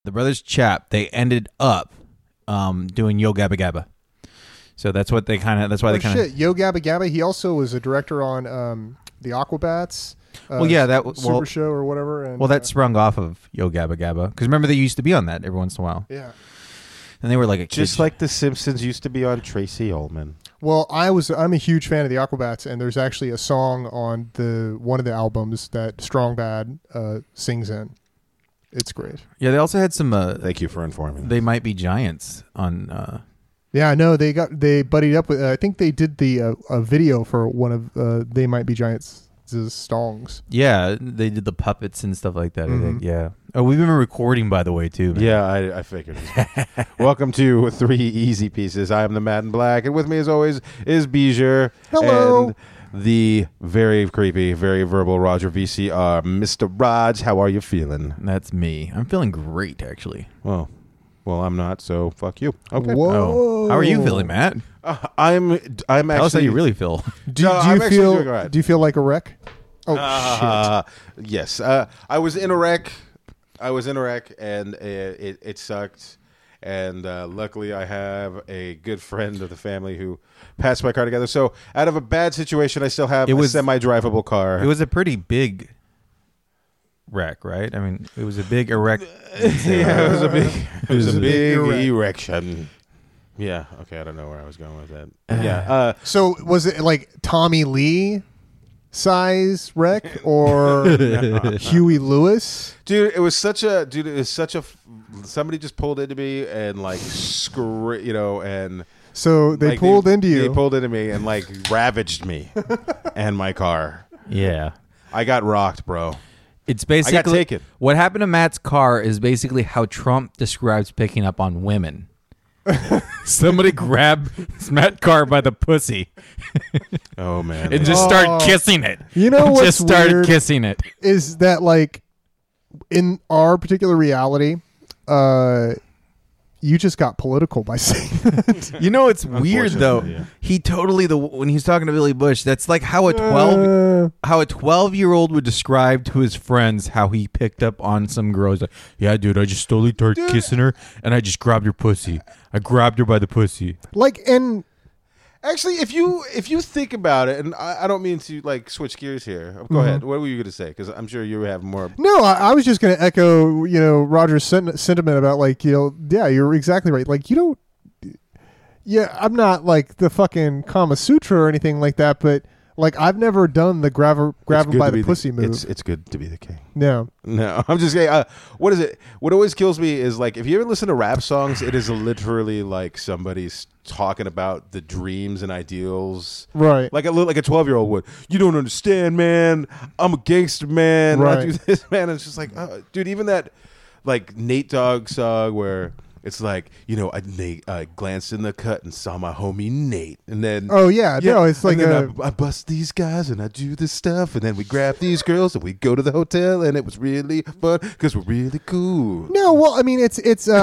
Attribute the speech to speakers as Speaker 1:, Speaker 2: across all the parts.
Speaker 1: The Brothers Chap, they ended up doing Yo Gabba Gabba. So that's what they kind of. That's why they kind of.
Speaker 2: Yo Gabba Gabba. He also was a director on the Aquabats. Super Show or whatever. And,
Speaker 1: that sprung off of Yo Gabba Gabba because remember they used to be on that every once in a while.
Speaker 2: Yeah.
Speaker 1: And they were like a
Speaker 3: just like The Simpsons used to be on Tracy Ullman.
Speaker 2: Well, I'm a huge fan of the Aquabats, and there's actually a song on one of the albums that Strong Bad sings in. It's great.
Speaker 1: Yeah, they also had some.
Speaker 3: Thank you for informing.
Speaker 1: They Might Be Giants on.
Speaker 2: Yeah, no, they buddied up with. I think they did the a video for one of They Might Be Giants' songs.
Speaker 1: Yeah, they did the puppets and stuff like that.
Speaker 2: Mm-hmm.
Speaker 1: I think. Yeah. Oh, we've been recording, by the way, too. Man.
Speaker 3: Yeah, I figured. Welcome to 3 Easy Pieces. I am the Matt in Black, and with me, as always, is Bijur.
Speaker 2: Hello.
Speaker 3: And the very creepy, very verbal Roger VCR. Mr. Raj, how are you feeling?
Speaker 1: That's me. I'm feeling great, actually.
Speaker 3: Well, I'm not, so fuck you. Okay.
Speaker 2: Whoa.
Speaker 1: Oh. How are you feeling, Matt?
Speaker 3: I'm actually.
Speaker 1: Tell us how you really feel.
Speaker 2: Do
Speaker 3: I'm actually doing all right.
Speaker 2: Do you feel like a wreck? Oh shit!
Speaker 3: Yes, I was in a wreck. And it sucked. And luckily, I have a good friend of the family who passed my car together. So, out of a bad situation, I still have a semi-drivable car.
Speaker 1: It was a pretty big wreck, right? I mean, it was a big erect.
Speaker 3: Yeah, it was a big
Speaker 2: erect.
Speaker 3: erection. Yeah. Okay, I don't know where I was going with that. Yeah.
Speaker 2: So was it like Tommy Lee size wreck or Huey Lewis?
Speaker 3: Dude, it was such a. Somebody just pulled into me and and.
Speaker 2: So they pulled into you.
Speaker 3: They pulled into me and ravaged me and my car.
Speaker 1: Yeah.
Speaker 3: I got rocked, bro.
Speaker 1: It's basically
Speaker 3: I got taken.
Speaker 1: What happened to Matt's car is basically how Trump describes picking up on women. Somebody grabbed Matt's car by the pussy.
Speaker 3: Oh man.
Speaker 1: And just start kissing it.
Speaker 2: You know what's
Speaker 1: just started
Speaker 2: weird
Speaker 1: kissing it.
Speaker 2: Is that in our particular reality, you just got political by saying that.
Speaker 1: You know, it's weird though.
Speaker 3: Yeah.
Speaker 1: He totally when he's talking to Billy Bush, that's like how a 12-year-old would describe to his friends how he picked up on some girls. Like, yeah, dude, I just slowly started kissing her, and I just grabbed her pussy. I grabbed her by the pussy.
Speaker 2: And
Speaker 3: Actually, if you think about it, and I don't mean to switch gears here. Go ahead. What were you going to say? Because I'm sure you have more.
Speaker 2: No, I was just going to echo, Roger's sentiment about yeah, you're exactly right. I'm not the fucking Kama Sutra or anything like that, but I've never done the grab him by the pussy move.
Speaker 3: It's good to be the king.
Speaker 2: No,
Speaker 3: I'm just saying. What is it? What always kills me is if you ever listen to rap songs, it is literally somebody's talking about the dreams and ideals,
Speaker 2: right?
Speaker 3: Like a 12-year-old would. You don't understand, man. I'm a gangster, man.
Speaker 2: Right.
Speaker 3: I do this, man. And it's just dude. Even that Nate Dogg song where it's I glanced in the cut and saw my homie Nate, and then
Speaker 2: no, it's
Speaker 3: I bust these guys and I do this stuff, and then we grab these girls and we go to the hotel, and it was really fun because we're really cool.
Speaker 2: No, well, I mean, it's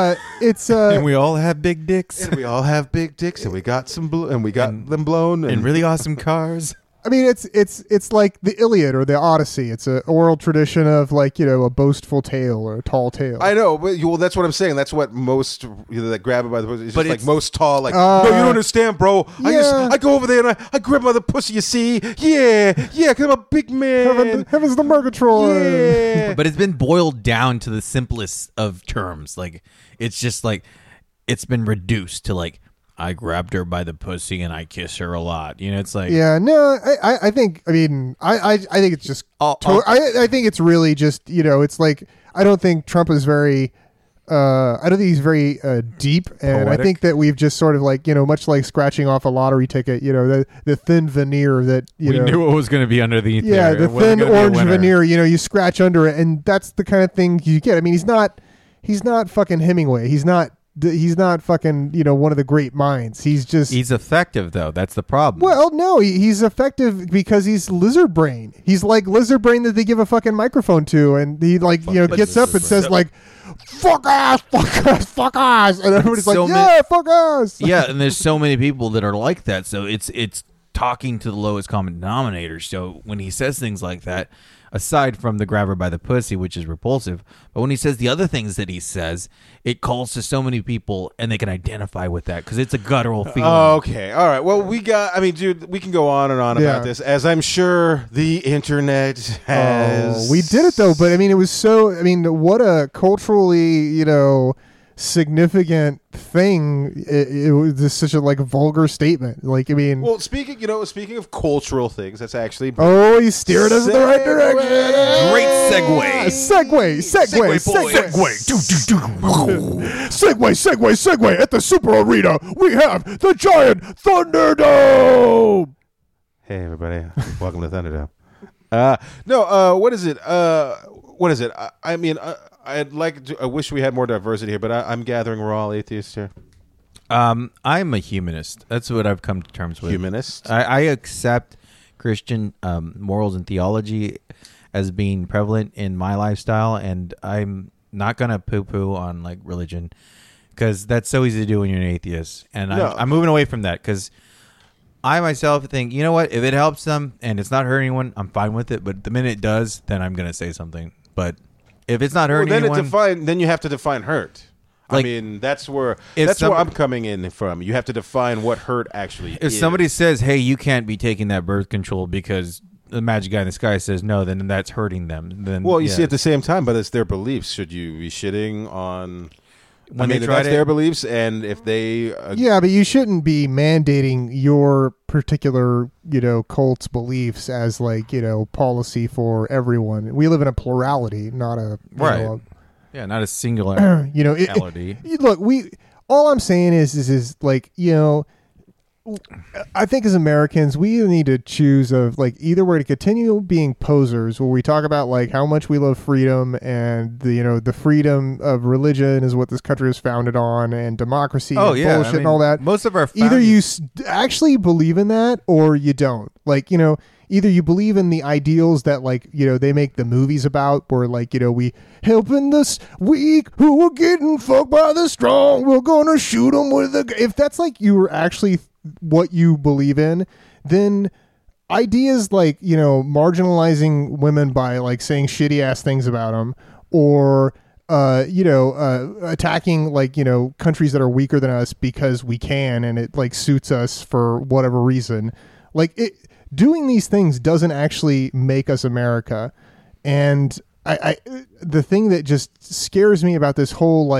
Speaker 1: and we all have big dicks
Speaker 3: and we all have big dicks, and we got them blown,
Speaker 1: and really awesome cars.
Speaker 2: I mean, it's like the Iliad or the Odyssey. It's an oral tradition of a boastful tale or a tall tale.
Speaker 3: I know, but that's what I'm saying. That's what most that grab it by the pussy. It's just most tall. No, you don't understand, bro.
Speaker 2: Yeah.
Speaker 3: I go over there and I grab by the pussy. You see, yeah, because I'm a big man.
Speaker 2: Heaven's the Murgatroyd.
Speaker 3: Yeah.
Speaker 1: But it's been boiled down to the simplest of terms. It's just it's been reduced to I grabbed her by the pussy and I kiss her a lot. It's
Speaker 2: yeah, no, I think it's just I think it's really just it's I don't think Trump is very I don't think he's very deep, and
Speaker 1: poetic.
Speaker 2: I think that we've just sort of much like scratching off a lottery ticket, the thin veneer that
Speaker 1: we knew what was going to be underneath.
Speaker 2: Yeah,
Speaker 1: there.
Speaker 2: the thin orange veneer. You scratch under it, and that's the kind of thing you get. I mean, he's not fucking Hemingway. He's not fucking one of the great minds. He's
Speaker 1: effective though. That's the problem.
Speaker 2: Well, no, he's effective because he's lizard brain. He's like lizard brain that they give a fucking microphone to, and he gets up and says fuck ass, fuck ass, and everybody's fuck ass.
Speaker 1: Yeah, and there's so many people that are like that. So it's talking to the lowest common denominator. So when he says things like that, aside from the grab her by the pussy, which is repulsive. But when he says the other things that he says, it calls to so many people, and they can identify with that because it's a guttural feeling.
Speaker 3: Okay, all right. Well, dude, we can go on and on about this, as I'm sure the internet has.
Speaker 2: We did it though, but I mean, it was so. I mean, what a culturally, significant thing. It was just such a vulgar statement. Like, I mean,
Speaker 3: well, speaking of cultural things, that's actually
Speaker 2: you steered us in the right direction.
Speaker 1: Great
Speaker 2: segue. At the Super Arena, we have the Giant Thunderdome.
Speaker 3: Hey everybody, welcome to Thunderdome. What is it? I mean, I wish we had more diversity here, but I'm gathering we're all atheists here.
Speaker 1: I'm a humanist. That's what I've come to terms with.
Speaker 3: Humanist?
Speaker 1: I accept Christian morals and theology as being prevalent in my lifestyle, and I'm not going to poo-poo on religion because that's so easy to do when you're an atheist. And I'm moving away from that because I myself think, you know what, if it helps them and it's not hurting anyone, I'm fine with it. But the minute it does, then I'm going to say something. But if it's not hurting anyone,
Speaker 3: then you have to define hurt. I mean, that's where I'm coming in from. You have to define what hurt actually is.
Speaker 1: If somebody says, hey, you can't be taking that birth control because the magic guy in the sky says no, then that's hurting them. Then,
Speaker 3: you see, at the same time, but it's their beliefs. Should you be shitting on...
Speaker 1: When they
Speaker 3: that's their beliefs, and if they...
Speaker 2: but you shouldn't be mandating your particular, cult's beliefs as, policy for everyone. We live in a plurality, not a...
Speaker 1: Right. Not a singular reality.
Speaker 2: Look, all I'm saying is I think as Americans, we need to choose either we're to continue being posers where we talk about how much we love freedom and the freedom of religion is what this country is founded on and democracy and bullshit and all that.
Speaker 1: Most of our
Speaker 2: either you actually believe in that or you don't. Either you believe in the ideals that they make the movies about where we helping the weak who are getting fucked by the strong, we're gonna shoot them with if that's you're actually what you believe in, then ideas marginalizing women by saying shitty ass things about them or attacking countries that are weaker than us because we can and it suits us for whatever reason, doing these things doesn't actually make us America. And I the thing that just scares me about this whole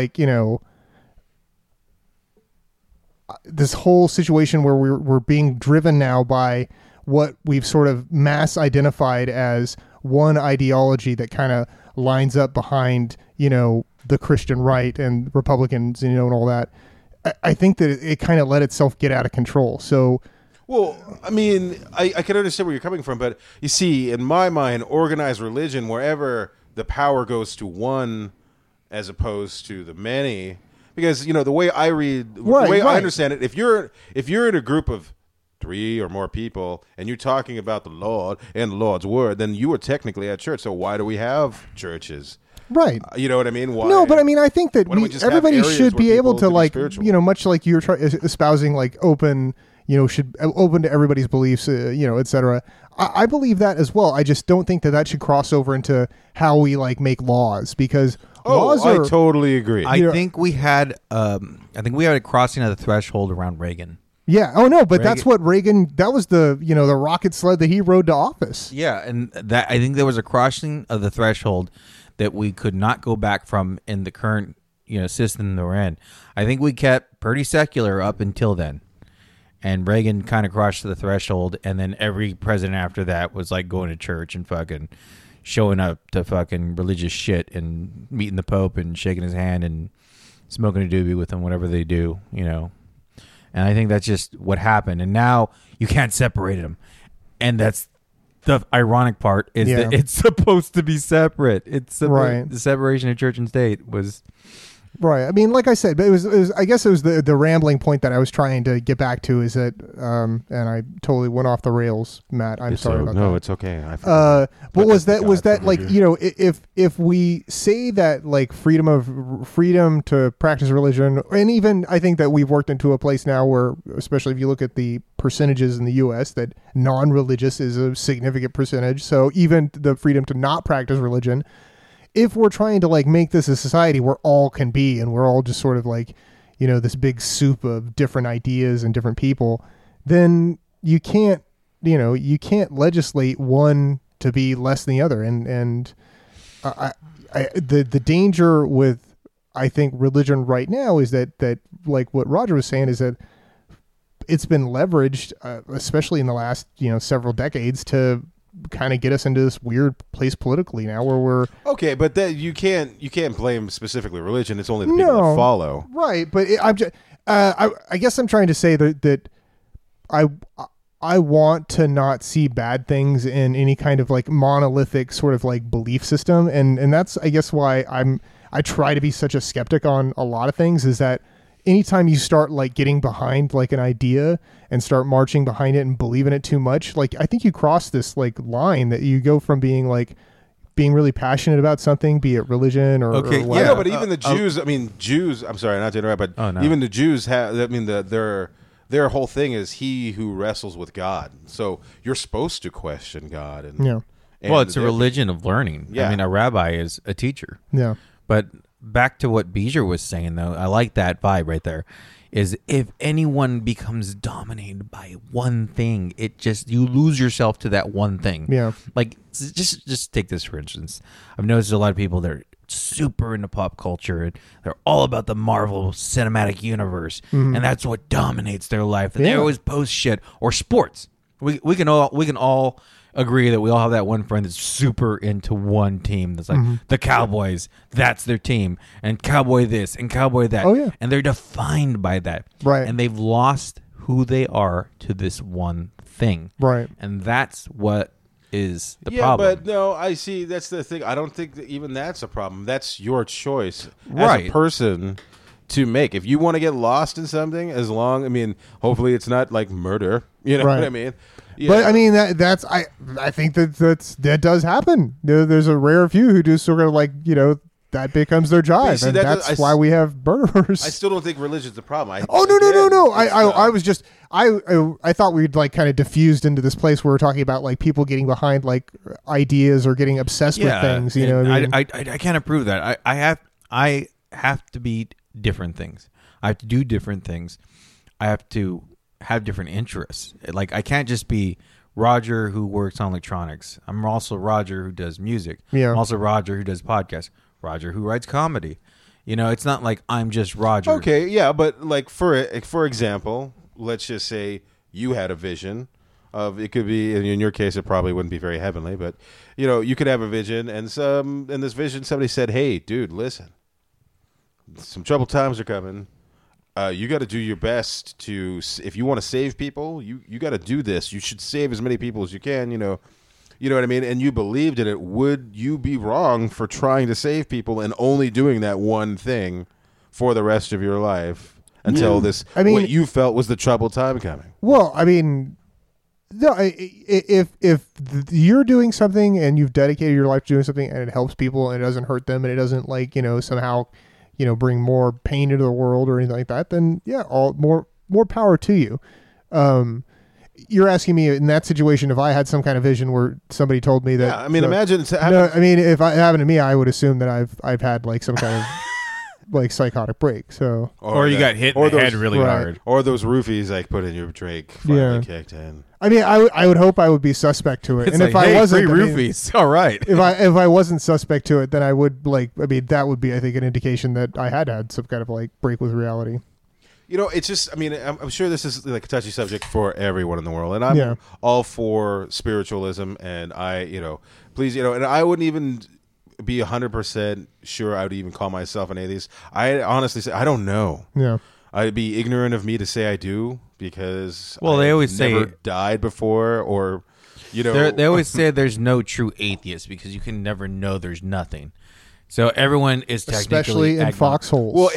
Speaker 2: this whole situation where we're being driven now by what we've sort of mass identified as one ideology that kind of lines up behind, the Christian right and Republicans, and all that. I think that it kind of let itself get out of control. So,
Speaker 3: well, I mean, I can understand where you're coming from, but you see, in my mind, organized religion, wherever the power goes to one as opposed to the many, because the way I read, the way I understand it, if you're in a group of 3 or more people and you're talking about the Lord and the Lord's word, then you are technically at church. So why do we have churches?
Speaker 2: Right.
Speaker 3: You know what I mean? Why?
Speaker 2: No, but I mean, I think that everybody should be able to much like you're espousing open, should open to everybody's beliefs, etc. I believe that as well. I just don't think that should cross over into how we make laws because laws are...
Speaker 3: I totally agree.
Speaker 1: I think we had a crossing of the threshold around Reagan.
Speaker 2: Yeah. Oh no, but that's what Reagan. That was the the rocket sled that he rode to office.
Speaker 1: Yeah, and that I think there was a crossing of the threshold that we could not go back from in the current system that we're in. I think we kept pretty secular up until then, and Reagan kind of crossed the threshold, and then every president after that was going to church and fucking showing up to fucking religious shit and meeting the Pope and shaking his hand and smoking a doobie with him, whatever they do, And I think that's just what happened. And now you can't separate them. And that's the ironic part is that it's supposed to be separate. It's the separation of church and state was
Speaker 2: Right. I mean, like I said, but it was I guess it was the rambling point that I was trying to get back to is that, and I totally went off the rails, Matt. I'm sorry about that.
Speaker 3: No, it's okay.
Speaker 2: What was that like, you know, if we say that like freedom to practice religion, and even I think that we've worked into a place now where, especially if you look at the percentages in the U.S., that non-religious is a significant percentage. So even the freedom to not practice religion, if we're trying to like make this a society where all can be and we're all just sort of like, you know, this big soup of different ideas and different people, then you can't legislate one to be less than the other. And the danger with, I think, religion right now is that like what Roger was saying is that it's been leveraged, especially in the last, you know, several decades, to kind of get us into this weird place politically now where we're
Speaker 3: okay, but that you can't blame specifically religion. It's only the people that follow,
Speaker 2: right? But I'm just, I guess I'm trying to say that I want to not see bad things in any kind of like monolithic sort of like belief system, and that's I guess why I try to be such a skeptic on a lot of things, is that anytime you start like getting behind like an idea and start marching behind it and believe in it too much, like I think you cross this like line that you go from being really passionate about something, be it religion or
Speaker 3: okay,
Speaker 2: or
Speaker 3: yeah, but even the Jews. I mean, Jews. I'm sorry, not to interrupt, but even the Jews have. I mean, their whole thing is he who wrestles with God. So you're supposed to question God. And
Speaker 2: yeah.
Speaker 3: And
Speaker 1: well, it's a religion of learning.
Speaker 3: Yeah.
Speaker 1: I mean, a rabbi is a teacher.
Speaker 2: Yeah.
Speaker 1: But back to what Beezer was saying, though, I like that vibe right there, is if anyone becomes dominated by one thing, you lose yourself to that one thing.
Speaker 2: Yeah.
Speaker 1: Like, just take this, for instance. I've noticed a lot of people that are super into pop culture, and they're all about the Marvel Cinematic Universe, and that's what dominates their life. And they always post shit. Or sports. We can all agree that we all have that one friend that's super into one team. That's like the Cowboys. That's their team, and Cowboy this and Cowboy that.
Speaker 2: Oh yeah,
Speaker 1: and they're defined by that.
Speaker 2: Right,
Speaker 1: and they've lost who they are to this one thing.
Speaker 2: Right,
Speaker 1: and that's what is the
Speaker 3: problem.
Speaker 1: problem.
Speaker 3: But no, I see. That's the thing. I don't think that even that's a problem. That's your choice
Speaker 1: right.
Speaker 3: as a person to make. If you want to get lost in something, I mean, hopefully it's not like murder. You know what I mean? Yeah.
Speaker 2: But I mean that's I think that does happen. There's a rare few who do sort of like, you know, that becomes their job, and that's why we have murderers.
Speaker 3: I still don't think religion's the problem.
Speaker 2: No. I was just I thought we'd like kind of diffused into this place where we're talking about like people getting behind like ideas or getting obsessed with things. You know, what I mean?
Speaker 1: I can't approve that. I have to be different things. I have to do different things. I have to have different interests. Like I can't just be Roger who works on electronics. I'm also Roger who does music.
Speaker 2: Yeah.
Speaker 1: I'm also Roger who does podcasts. Roger who writes comedy. You know, it's not like I'm just Roger.
Speaker 3: Okay, yeah, but like for example, let's just say you had a vision of, it could be, in your case it probably wouldn't be very heavenly, but you know, you could have a vision, and in this vision somebody said, "Hey, dude, listen. Some troubled times are coming. You got to do your best to, if you want to save people, you got to do this. You should save as many people as you can, you know what I mean? And you believed in it. Would you be wrong for trying to save people and only doing that one thing for the rest of your life until what you felt was the troubled time coming?
Speaker 2: Well, I mean, no, if you're doing something and you've dedicated your life to doing something and it helps people and it doesn't hurt them and it doesn't like, you know, somehow, you know, bring more pain into the world or anything like that, then yeah, more power to you. You're asking me in that situation if I had some kind of vision where somebody told me that.
Speaker 3: Yeah, I mean, imagine.
Speaker 2: No, I mean, if it happened to me, I would assume that I've had like some kind of like psychotic break. So,
Speaker 1: or you got hit in the head really hard,
Speaker 3: or those roofies like put in your Drake finally kicked in.
Speaker 2: I mean, I would hope I would be suspect to it,
Speaker 1: it's
Speaker 2: and
Speaker 1: like,
Speaker 2: if I wasn't,
Speaker 1: free roofies, all right.
Speaker 2: If I wasn't suspect to it, then I would that would be, I think, an indication that I had some kind of like break with reality.
Speaker 3: You know, it's just, I mean, I'm sure this is like a touchy subject for everyone in the world, and I'm all for spiritualism, and please, and I wouldn't even be 100% sure I would even call myself an atheist. I honestly say I don't know.
Speaker 2: Yeah,
Speaker 3: I'd be ignorant of me to say I do, because
Speaker 1: they always
Speaker 3: never
Speaker 1: say
Speaker 3: died before, or they
Speaker 1: always say there's no true atheist because you can never know there's nothing. So everyone is technically
Speaker 2: especially in
Speaker 1: agnostic.
Speaker 2: foxholes.
Speaker 3: Well,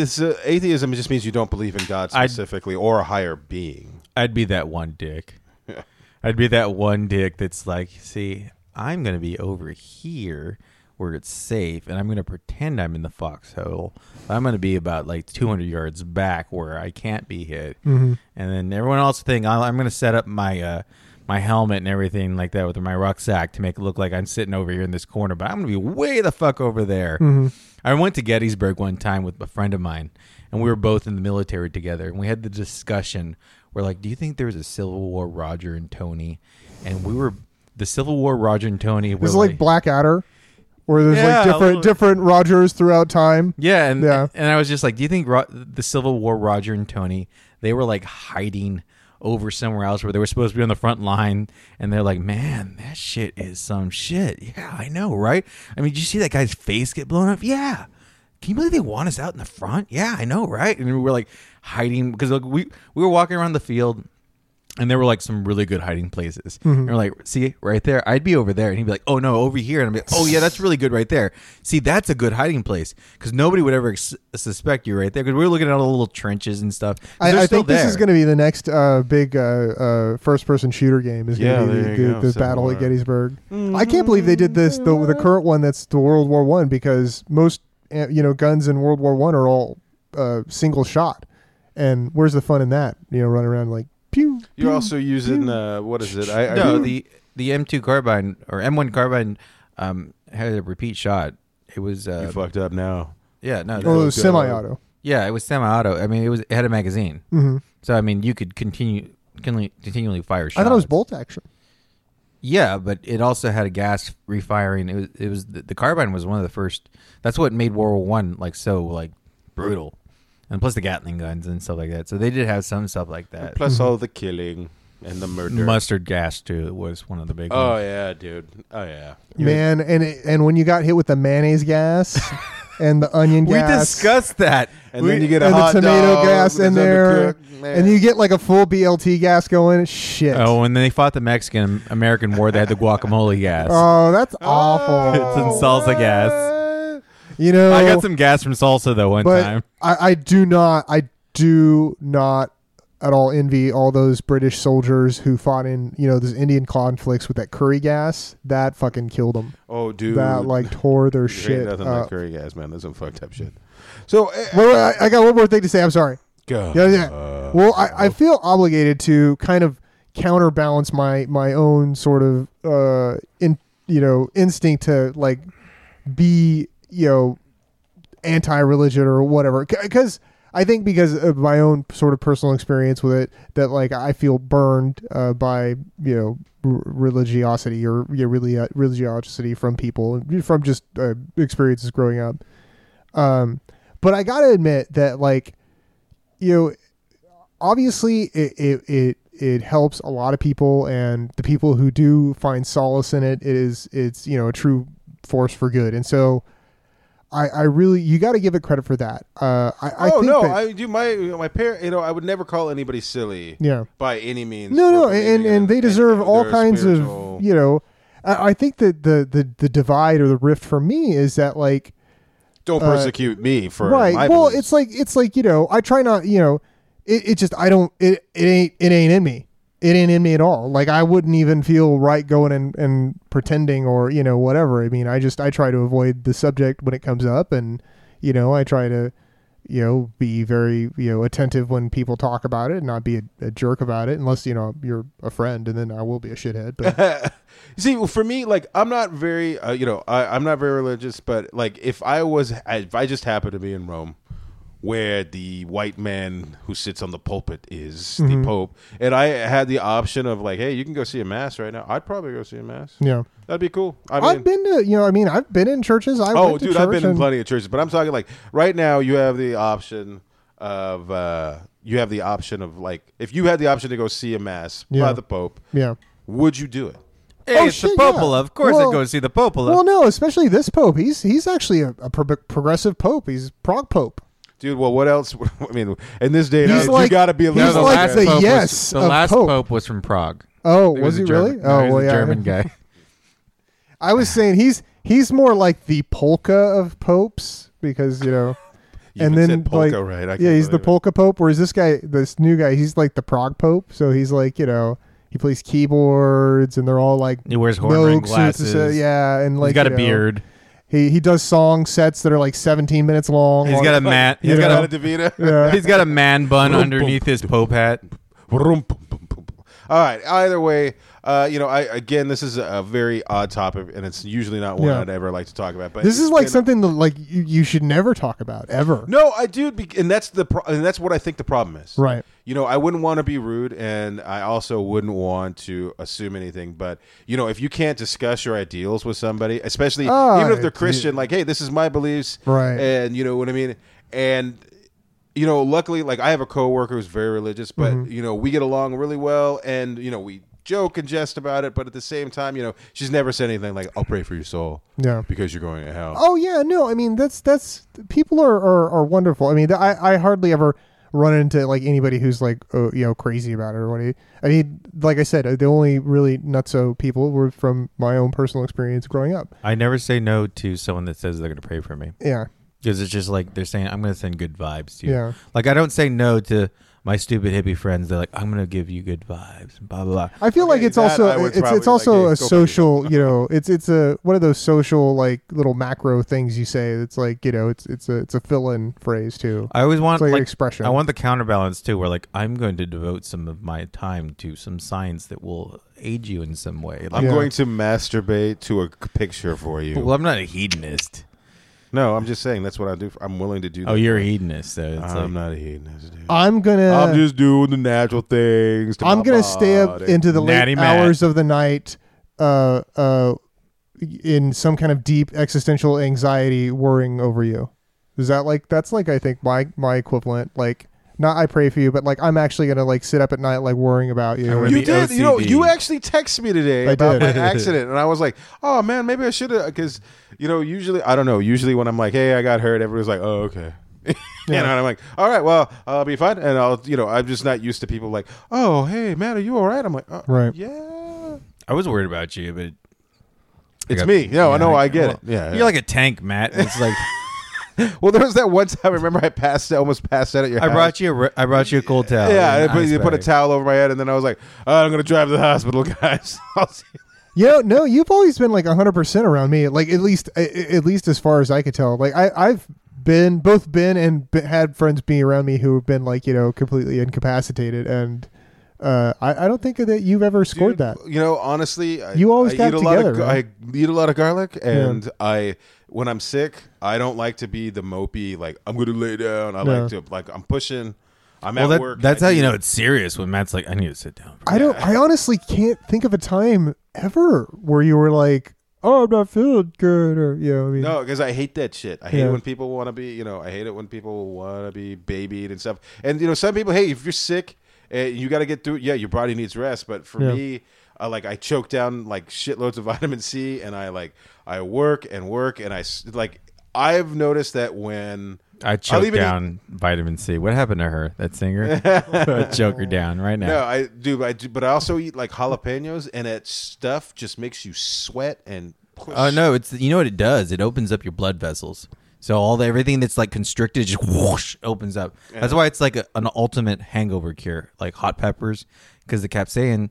Speaker 3: atheism just means you don't believe in God specifically or a higher being.
Speaker 1: I'd be that one dick. I'd be that one dick that's like, see, I'm going to be over here where it's safe, and I'm going to pretend I'm in the foxhole. I'm going to be about like 200 yards back where I can't be hit.
Speaker 2: Mm-hmm.
Speaker 1: And then everyone else think I'm going to set up my my helmet and everything like that with my rucksack to make it look like I'm sitting over here in this corner, but I'm going to be way the fuck over there.
Speaker 2: Mm-hmm.
Speaker 1: I went to Gettysburg one time with a friend of mine, and we were both in the military together, and we had the discussion. We're like, do you think there was a Civil War Roger and Tony? And we were the Civil War Roger and Tony.
Speaker 2: It's like Blackadder, where there's like different Rogers throughout time.
Speaker 1: Yeah, and I was just like, do you think the Civil War Roger and Tony, they were like hiding over somewhere else where they were supposed to be on the front line, and they're like, man, that shit is some shit. Yeah, I know, right? I mean, did you see that guy's face get blown up? Yeah. Can you believe they want us out in the front? Yeah, I know, right? And we were like hiding because like, we were walking around the field, and there were like some really good hiding places.
Speaker 2: Mm-hmm.
Speaker 1: And we're like, see, right there, I'd be over there. And he'd be like, oh no, over here. And I'd be like, oh yeah, that's really good right there. See, that's a good hiding place because nobody would ever suspect you right there because we were looking at all the little trenches and stuff.
Speaker 2: I think this is going to be the next big first-person shooter game. Is going to be the Battle at Gettysburg. Mm-hmm. I can't believe they did this. The current one that's the World War I, because most guns in World War I are all single shot. And where's the fun in that? Running around like. Pew,
Speaker 3: You're also using what is it?
Speaker 1: The M2 carbine or M1 carbine had a repeat shot. It was
Speaker 3: you fucked up now.
Speaker 1: Yeah, no.
Speaker 2: It was semi-auto.
Speaker 1: Yeah, it was semi-auto. I mean, it had a magazine.
Speaker 2: Mm-hmm.
Speaker 1: So I mean, you could continually fire shots.
Speaker 2: I thought it was bolt action.
Speaker 1: Yeah, but it also had a gas refiring. It was the carbine was one of the first. That's what made World War I like so like brutal. And plus the Gatling guns and stuff like that. So they did have some stuff like that.
Speaker 3: Plus all the killing and the murder.
Speaker 1: Mustard gas, too, was one of the big ones.
Speaker 3: Oh, yeah, dude. Oh, yeah.
Speaker 2: Man, and when you got hit with the mayonnaise gas and the onion gas.
Speaker 1: We discussed that.
Speaker 3: And then you get a hot
Speaker 2: the tomato
Speaker 3: dog
Speaker 2: gas in there. And you get like a full BLT gas going. Shit.
Speaker 1: Oh, when they fought the Mexican-American War, they had the guaguacamole gas.
Speaker 2: Oh, that's awful.
Speaker 1: It's in salsa gas. I got some gas from salsa though one time.
Speaker 2: I do not at all envy all those British soldiers who fought in those Indian conflicts with that curry gas. That fucking killed them.
Speaker 3: Oh, dude,
Speaker 2: that like tore their shit.
Speaker 3: Nothing like curry gas, man. That's some fucked up shit. So,
Speaker 2: I got one more thing to say. I'm sorry.
Speaker 3: Go.
Speaker 2: Yeah. Well, I feel obligated to kind of counterbalance my own sort of instinct to like be anti-religion or whatever, because I think because of my own sort of personal experience with it, that like I feel burned by religiosity or religiosity from people, from just experiences growing up. But I gotta admit that like obviously it helps a lot of people, and the people who do find solace in it's a true force for good. And so I really, you got to give it credit for that.
Speaker 3: I do my parent. I would never call anybody silly.
Speaker 2: Yeah.
Speaker 3: By any means.
Speaker 2: No, and they deserve all kinds of. I think that the divide or the rift for me is that like.
Speaker 3: Don't persecute me for
Speaker 2: right.
Speaker 3: My
Speaker 2: well,
Speaker 3: beliefs.
Speaker 2: it's like I try not. It just I don't. It ain't in me. It ain't in me at all. Like I wouldn't even feel right going and pretending or whatever. I mean, I try to avoid the subject when it comes up, and I try to be very attentive when people talk about it and not be a jerk about it, unless you're a friend, and then I will be a shithead. But
Speaker 3: see, for me, like I'm not very I'm not very religious, but like if I just happened to be in Rome, where the white man who sits on the pulpit is the Pope, and I had the option of like, hey, you can go see a mass right now, I'd probably go see a mass.
Speaker 2: Yeah,
Speaker 3: that'd be cool.
Speaker 2: I've been to I've been in churches. I've been
Speaker 3: in plenty of churches, but I'm talking like right now you have the option of like if you had the option to go see a mass by the Pope, would you do it?
Speaker 1: Hey, it's the Popola. Of course I'd go see the Popola.
Speaker 2: Well, no, especially this Pope. He's actually a progressive Pope. He's Prague Pope.
Speaker 3: Dude, well, what else? I mean, in this day and age, you got to be a little.
Speaker 2: He's like the yes.
Speaker 1: The last Pope was from Prague.
Speaker 2: Oh, was he really?
Speaker 1: Oh, well, yeah. German guy.
Speaker 2: I was saying He's more like the polka of popes because
Speaker 3: You
Speaker 2: and
Speaker 3: even
Speaker 2: then
Speaker 3: said polka,
Speaker 2: like
Speaker 3: right? I can't
Speaker 2: yeah, he's the
Speaker 3: believe it.
Speaker 2: polka pope. Whereas this new guy, he's like the prog pope. So he's like he plays keyboards and they're all like
Speaker 1: He wears horn ring
Speaker 2: milk suits and
Speaker 1: glasses.
Speaker 2: yeah, and like
Speaker 1: He's got a beard.
Speaker 2: He does song sets that are like 17 minutes long.
Speaker 1: He's got a man. He's
Speaker 2: Yeah.
Speaker 1: got a
Speaker 3: DeVita.
Speaker 2: Yeah.
Speaker 1: he's got a man bun underneath his pope hat.
Speaker 3: All right. Either way, again, this is a very odd topic, and it's usually not one
Speaker 2: Yeah.
Speaker 3: I'd ever like to talk about. But
Speaker 2: This is
Speaker 3: it's
Speaker 2: like
Speaker 3: been-
Speaker 2: something that like you should never talk about ever.
Speaker 3: No, I do, and that's and that's what I think the problem is.
Speaker 2: Right.
Speaker 3: I wouldn't want to be rude, and I also wouldn't want to assume anything. But if you can't discuss your ideals with somebody, especially even if they're Christian, like, hey, this is my beliefs,
Speaker 2: Right.
Speaker 3: And you know what I mean, and luckily, like, I have a coworker who's very religious, but we get along really well, and we joke and jest about it, but at the same time, she's never said anything like, "I'll pray for your soul,"
Speaker 2: Yeah.
Speaker 3: because you're going to hell.
Speaker 2: Oh yeah, no, I mean that's people are wonderful. I mean, I hardly ever run into like anybody who's like crazy about it or what. I mean, like I said, the only really nutso people were from my own personal experience growing up.
Speaker 1: I never say no to someone that says they're going to pray for me
Speaker 2: Yeah,
Speaker 1: because it's just like they're saying I'm going to send good vibes to you.
Speaker 2: Yeah.
Speaker 1: Like I don't say no to my stupid hippie friends. They're like I'm going to give you good vibes. Blah blah blah.
Speaker 2: I feel like
Speaker 3: Okay,
Speaker 2: it's
Speaker 3: that
Speaker 2: also
Speaker 3: I would
Speaker 2: it's
Speaker 3: probably
Speaker 2: also
Speaker 3: like, hey,
Speaker 2: a
Speaker 3: go fuck
Speaker 2: social it's a one of those social like little macro things you say. It's like it's a fill-in phrase too.
Speaker 1: I always want
Speaker 2: It's like
Speaker 1: like
Speaker 2: an expression.
Speaker 1: I want the counterbalance too, where like I'm going to devote some of my time to some science that will aid you in some way. Like,
Speaker 3: I'm
Speaker 2: Yeah.
Speaker 3: going to masturbate to a picture for you.
Speaker 1: well, I'm not a hedonist.
Speaker 3: No, I'm just saying that's what I do. I'm willing to do that.
Speaker 1: Oh, you're a hedonist, so it's
Speaker 3: I'm
Speaker 1: like,
Speaker 3: not a hedonist, dude.
Speaker 2: I'm
Speaker 3: I'm just doing the natural things. To
Speaker 2: I'm
Speaker 3: my
Speaker 2: gonna stay up
Speaker 3: body.
Speaker 2: into the
Speaker 1: Natty
Speaker 2: late
Speaker 1: Matt.
Speaker 2: hours of the night, in some kind of deep existential anxiety, worrying over you. Is that like that's like I think my equivalent? Like not I pray for you, but like I'm actually gonna like sit up at night like worrying about you.
Speaker 1: I would
Speaker 3: You
Speaker 1: be
Speaker 3: did.
Speaker 1: OCD.
Speaker 3: You actually texted me today
Speaker 2: I
Speaker 3: about
Speaker 2: did.
Speaker 3: my accident, and I was like, "Oh man, maybe I should have." Because usually I don't know. Usually when I'm like, "Hey, I got hurt," everybody's like, "Oh, okay." And I'm like, "All right, well, I'll be fine." And I'm just not used to people like, "Oh, hey, man, are you all right?" I'm like,
Speaker 2: Right.
Speaker 3: Yeah,
Speaker 1: I was worried about you, but
Speaker 3: it's me. No, I know, I get it. Yeah,
Speaker 1: You're like a tank, Matt. It's like
Speaker 3: well, there was that one time. Remember, I almost passed out at your
Speaker 1: I
Speaker 3: house.
Speaker 1: brought you a cold towel.
Speaker 3: Yeah,
Speaker 1: and
Speaker 3: you
Speaker 1: ice
Speaker 3: put a
Speaker 1: bag.
Speaker 3: towel over my head, and then I was like, "Oh, I'm gonna drive to the hospital, guys." I'll see you.
Speaker 2: No, you've always been like 100% around me. Like at least as far as I could tell. Like I've been and had friends be around me who have been like completely incapacitated, and I don't think that you've ever scored
Speaker 3: Dude,
Speaker 2: that.
Speaker 3: Honestly,
Speaker 2: You always
Speaker 3: I
Speaker 2: got
Speaker 3: eat a
Speaker 2: together,
Speaker 3: lot of,
Speaker 2: right?
Speaker 3: I eat a lot of garlic, and when I'm sick, I don't like to be the mopey. Like I'm going to lay down. I
Speaker 2: No.
Speaker 3: like to I'm pushing. I'm
Speaker 1: Well,
Speaker 3: at work.
Speaker 1: that's
Speaker 3: I
Speaker 1: how
Speaker 3: do-
Speaker 1: you know it's serious when Matt's like, I need to sit down.
Speaker 2: I honestly can't think of a time ever where you were like, oh, I'm not feeling good, or I mean,
Speaker 3: No, because I hate that shit. I hate
Speaker 2: Yeah.
Speaker 3: it when people want to be. I hate it when people want to be babied and stuff. And some people, hey, if you're sick, you got to get through. Yeah, your body needs rest. But for
Speaker 2: Yeah.
Speaker 3: me, I choke down like shitloads of vitamin C, and I work and work, and I've noticed that when
Speaker 1: I choked down vitamin C. What happened to her? That singer? Choke her down right now.
Speaker 3: No, I do, but I also eat like jalapenos, and that stuff just makes you sweat and push.
Speaker 1: Oh no, it's what it does. It opens up your blood vessels. So everything that's like constricted just whoosh opens up. That's why it's like an ultimate hangover cure, like hot peppers, because the capsaicin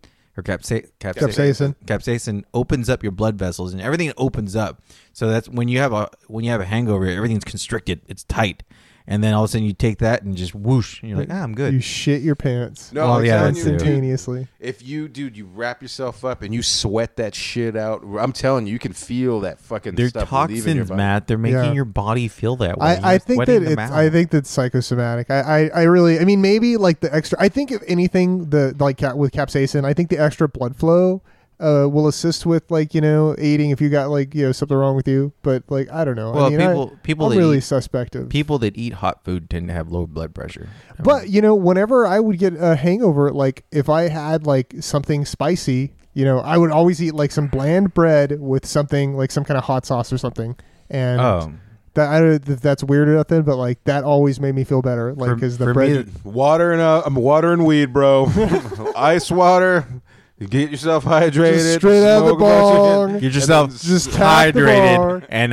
Speaker 1: opens up your blood vessels and everything opens up. So that's when you have a hangover, everything's constricted, it's tight, and then all of a sudden you take that and just whoosh, and you're like, I'm good.
Speaker 2: you shit your pants
Speaker 3: No,
Speaker 1: Well,
Speaker 3: I'm
Speaker 1: yeah,
Speaker 3: telling
Speaker 1: that's
Speaker 3: you,
Speaker 1: it.
Speaker 3: dude,
Speaker 2: instantaneously.
Speaker 3: if you wrap yourself up and you sweat that shit out, I'm telling you, you can feel that fucking
Speaker 1: They're
Speaker 3: stuff leaving your
Speaker 1: toxins,
Speaker 3: body.
Speaker 1: Matt. They're making
Speaker 2: Yeah.
Speaker 1: your body feel that way.
Speaker 2: I
Speaker 1: You're
Speaker 2: think
Speaker 1: sweating
Speaker 2: that
Speaker 1: them
Speaker 2: it's
Speaker 1: out.
Speaker 2: I think that's psychosomatic. I really maybe like the extra. I think if anything, with capsaicin, I think the extra blood flow will assist with aiding if you got something wrong with you. But I don't know.
Speaker 1: Well,
Speaker 2: I mean,
Speaker 1: people
Speaker 2: I'm
Speaker 1: that
Speaker 2: really
Speaker 1: eat,
Speaker 2: suspect of.
Speaker 1: people that eat hot food tend to have low blood pressure.
Speaker 2: But whenever I would get a hangover, like if I had something spicy, I would always eat some bland bread with something like some kind of hot sauce or something. And that I don't know if that's weird or nothing, but that always made me feel better. Because the
Speaker 1: for
Speaker 2: bread.
Speaker 1: me,
Speaker 3: Water and weed, bro. Ice water. Get yourself hydrated.
Speaker 2: Just straight out of the
Speaker 3: smoke a bunch of
Speaker 2: bong.
Speaker 3: shit,
Speaker 1: Get yourself
Speaker 2: just tap the bar.
Speaker 1: hydrated and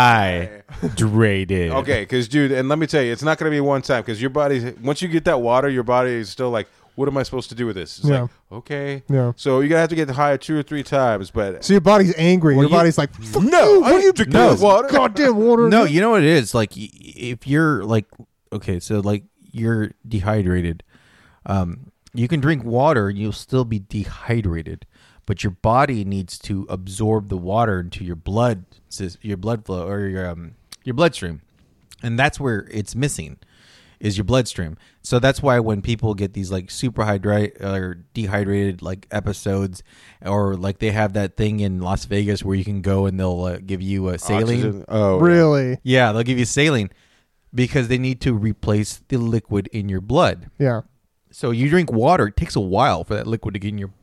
Speaker 1: hydrated.
Speaker 3: Okay, because dude, and let me tell you, it's not going to be one time because your body, once you get that water, your body is still like, what am I supposed to do with this? It's like, okay.
Speaker 2: Yeah.
Speaker 3: So you're going to have to get high 2 or 3 times. But
Speaker 2: So your body's angry. Your body's like, fuck you. What are you
Speaker 3: drink no water.
Speaker 2: Goddamn water.
Speaker 1: No, you know what it is? Like, if you're like, okay, so like you're dehydrated, you can drink water and you'll still be dehydrated, but your body needs to absorb the water into your blood flow or your bloodstream, and that's where it's missing, is your bloodstream. So that's why when people get these like super dehydrated like episodes, or like they have that thing in Las Vegas where you can go and they'll give you a saline.
Speaker 3: Oxygen. Oh,
Speaker 2: Really?
Speaker 1: Yeah, they'll give you saline because they need to replace the liquid in your blood.
Speaker 2: Yeah.
Speaker 1: So you drink water, it takes a while for that liquid to get in your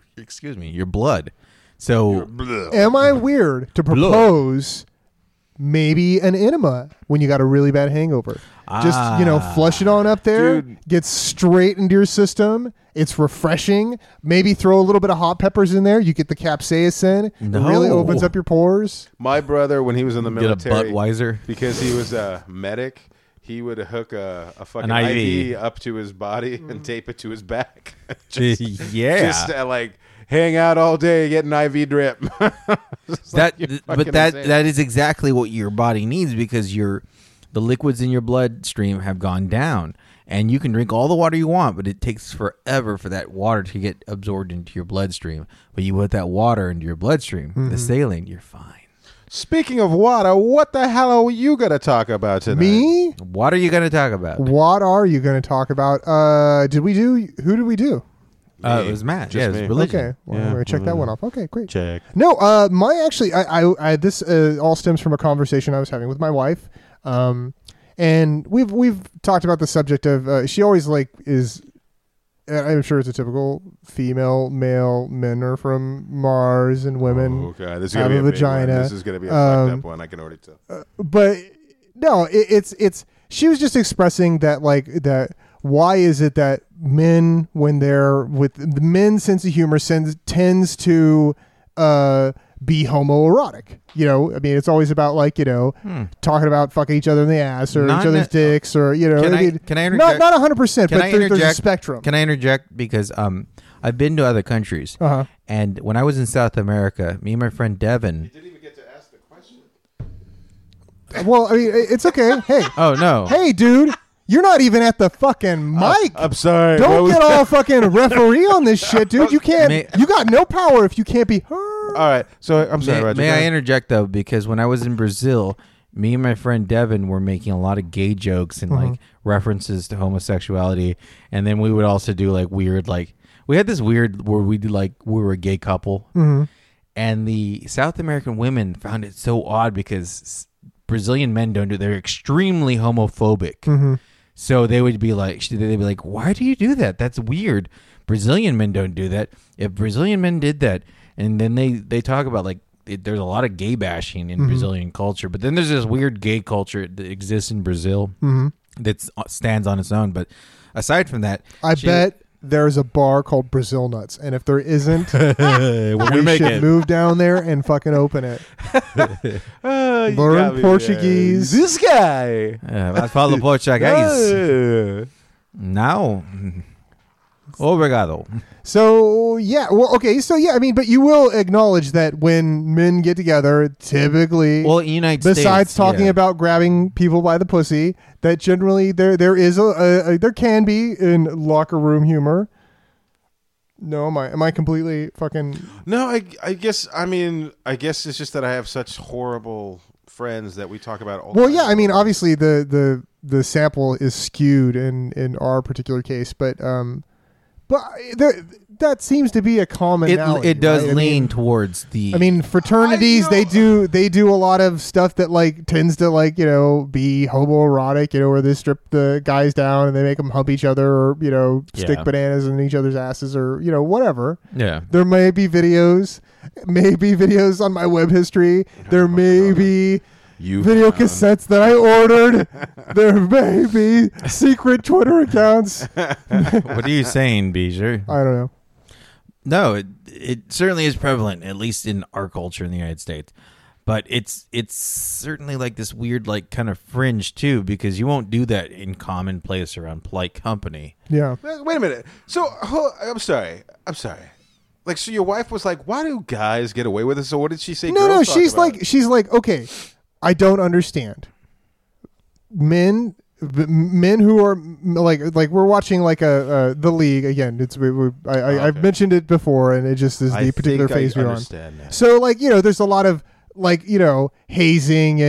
Speaker 1: blood. So
Speaker 2: Am I weird to propose maybe an enema when you got a really bad hangover? Just, flush it on up there,
Speaker 3: Dude.
Speaker 2: get straight into your system. It's refreshing. Maybe throw a little bit of hot peppers in there. You get the capsaicin.
Speaker 1: No.
Speaker 2: It really opens up your pores.
Speaker 3: My brother, when he was in the
Speaker 1: get a
Speaker 3: military,
Speaker 1: Budweiser.
Speaker 3: because he was a medic, he would hook a fucking
Speaker 1: An
Speaker 3: IV.
Speaker 1: IV.
Speaker 3: up to his body and tape it to his back.
Speaker 1: Yeah.
Speaker 3: Just like hang out all day, get an IV drip.
Speaker 1: That
Speaker 3: You're
Speaker 1: but
Speaker 3: fucking
Speaker 1: that
Speaker 3: insane.
Speaker 1: that is exactly what your body needs, because the liquids in your bloodstream have gone down, and you can drink all the water you want, but it takes forever for that water to get absorbed into your bloodstream. But you put that water into your bloodstream, the saline, you're fine.
Speaker 3: Speaking of water, what the hell are you gonna talk about tonight?
Speaker 2: Me?
Speaker 1: What are you going to talk about?
Speaker 2: What are you going to talk about? Who did we do?
Speaker 1: It was Matt.
Speaker 3: Just
Speaker 1: Yeah, it was
Speaker 3: me.
Speaker 1: religion.
Speaker 2: Okay. Well,
Speaker 3: Yeah.
Speaker 2: I'm going to check that one off. Okay, great.
Speaker 3: Check.
Speaker 2: No, this all stems from a conversation I was having with my wife, and we've talked about the subject of she always like is. I'm sure it's a typical female, male. Men are from Mars, and women
Speaker 3: Oh god, this is
Speaker 2: have
Speaker 3: gonna be
Speaker 2: a
Speaker 3: a big
Speaker 2: vagina.
Speaker 3: one. This is gonna be a fucked up one. I can already tell.
Speaker 2: But no, it's. She was just expressing that that. Why is it that men, when they're with the men's sense of humor, tends to be homoerotic? I mean, it's always about talking about fucking each other in the ass or
Speaker 1: Not
Speaker 2: each other's
Speaker 1: ne-
Speaker 2: dicks or
Speaker 1: Can I interject?
Speaker 2: Not 100%,
Speaker 1: Can
Speaker 2: but
Speaker 1: I
Speaker 2: there's a
Speaker 1: interject?
Speaker 2: spectrum.
Speaker 1: Can I interject? Because I've been to other countries,
Speaker 2: Uh-huh.
Speaker 1: and when I was in South America, me and my friend Devin.
Speaker 3: Didn't even get to ask the question.
Speaker 2: Well, I mean, it's okay. Hey,
Speaker 1: Oh no!
Speaker 2: hey, dude, you're not even at the fucking mic.
Speaker 3: I'm sorry.
Speaker 2: Don't get all fucking referee on this shit, dude. You can't. You got no power if you can't be heard.
Speaker 3: All right. So I'm sorry,
Speaker 1: May,
Speaker 3: Roger.
Speaker 1: may
Speaker 3: Go
Speaker 1: I
Speaker 3: ahead.
Speaker 1: interject though? Because when I was in Brazil, me and my friend Devin were making a lot of gay jokes and like references to homosexuality, and then we would also do like weird, like we had this weird where we did like we were a gay couple, and the South American women found it so odd because Brazilian men don't do. They're extremely homophobic. So they would be like, why do you do that? That's weird. Brazilian men don't do that. If Brazilian men did that, and then they talk about like there's a lot of gay bashing in Brazilian culture, but then there's this weird gay culture that exists in Brazil that stands on its own. But aside from that,
Speaker 2: I bet there's a bar called Brazil Nuts, and if there isn't, we should move down there and fucking open it.
Speaker 3: You got
Speaker 2: Learn
Speaker 3: me
Speaker 2: Portuguese.
Speaker 3: there. This guy.
Speaker 1: I follow Portuguese. Now, obrigado.
Speaker 2: So yeah, well, okay, so yeah, I mean, but you will acknowledge that when men get together, typically,
Speaker 1: Well, in the United States,
Speaker 2: besides talking
Speaker 1: yeah.
Speaker 2: about grabbing people by the pussy, that generally there is there can be in locker room humor. No, am I completely fucking?
Speaker 3: No, I guess it's just that I have such horrible friends that we talk about all
Speaker 2: Well,
Speaker 3: the
Speaker 2: yeah,
Speaker 3: time.
Speaker 2: I mean, obviously the sample is skewed in our particular case, but that seems to be a commonality.
Speaker 1: It does
Speaker 2: right?
Speaker 1: lean towards the.
Speaker 2: I mean, fraternities they do a lot of stuff that like tends to be homoerotic, where they strip the guys down and they make them hump each other, or stick
Speaker 1: Yeah.
Speaker 2: bananas in each other's asses, or whatever.
Speaker 1: yeah.
Speaker 2: There may be videos on my web history. There may be video cassettes that I ordered. There may be secret Twitter accounts.
Speaker 1: What are you saying, Beezer?
Speaker 2: I don't know.
Speaker 1: No, it certainly is prevalent, at least in our culture in the United States. But it's certainly like this weird, like, kind of fringe too, because you won't do that in commonplace around polite company.
Speaker 2: Yeah.
Speaker 3: Wait a minute. So I'm sorry. Like, so your wife was like, "Why do guys get away with this?" So what did she say?
Speaker 2: No.
Speaker 3: Girls talk about it?
Speaker 2: She's like, okay, I don't understand. Men who are like we're watching like the League again. I've mentioned it before, and it just is the particular phase we're on.
Speaker 3: Now.
Speaker 2: So like there's a lot of like hazing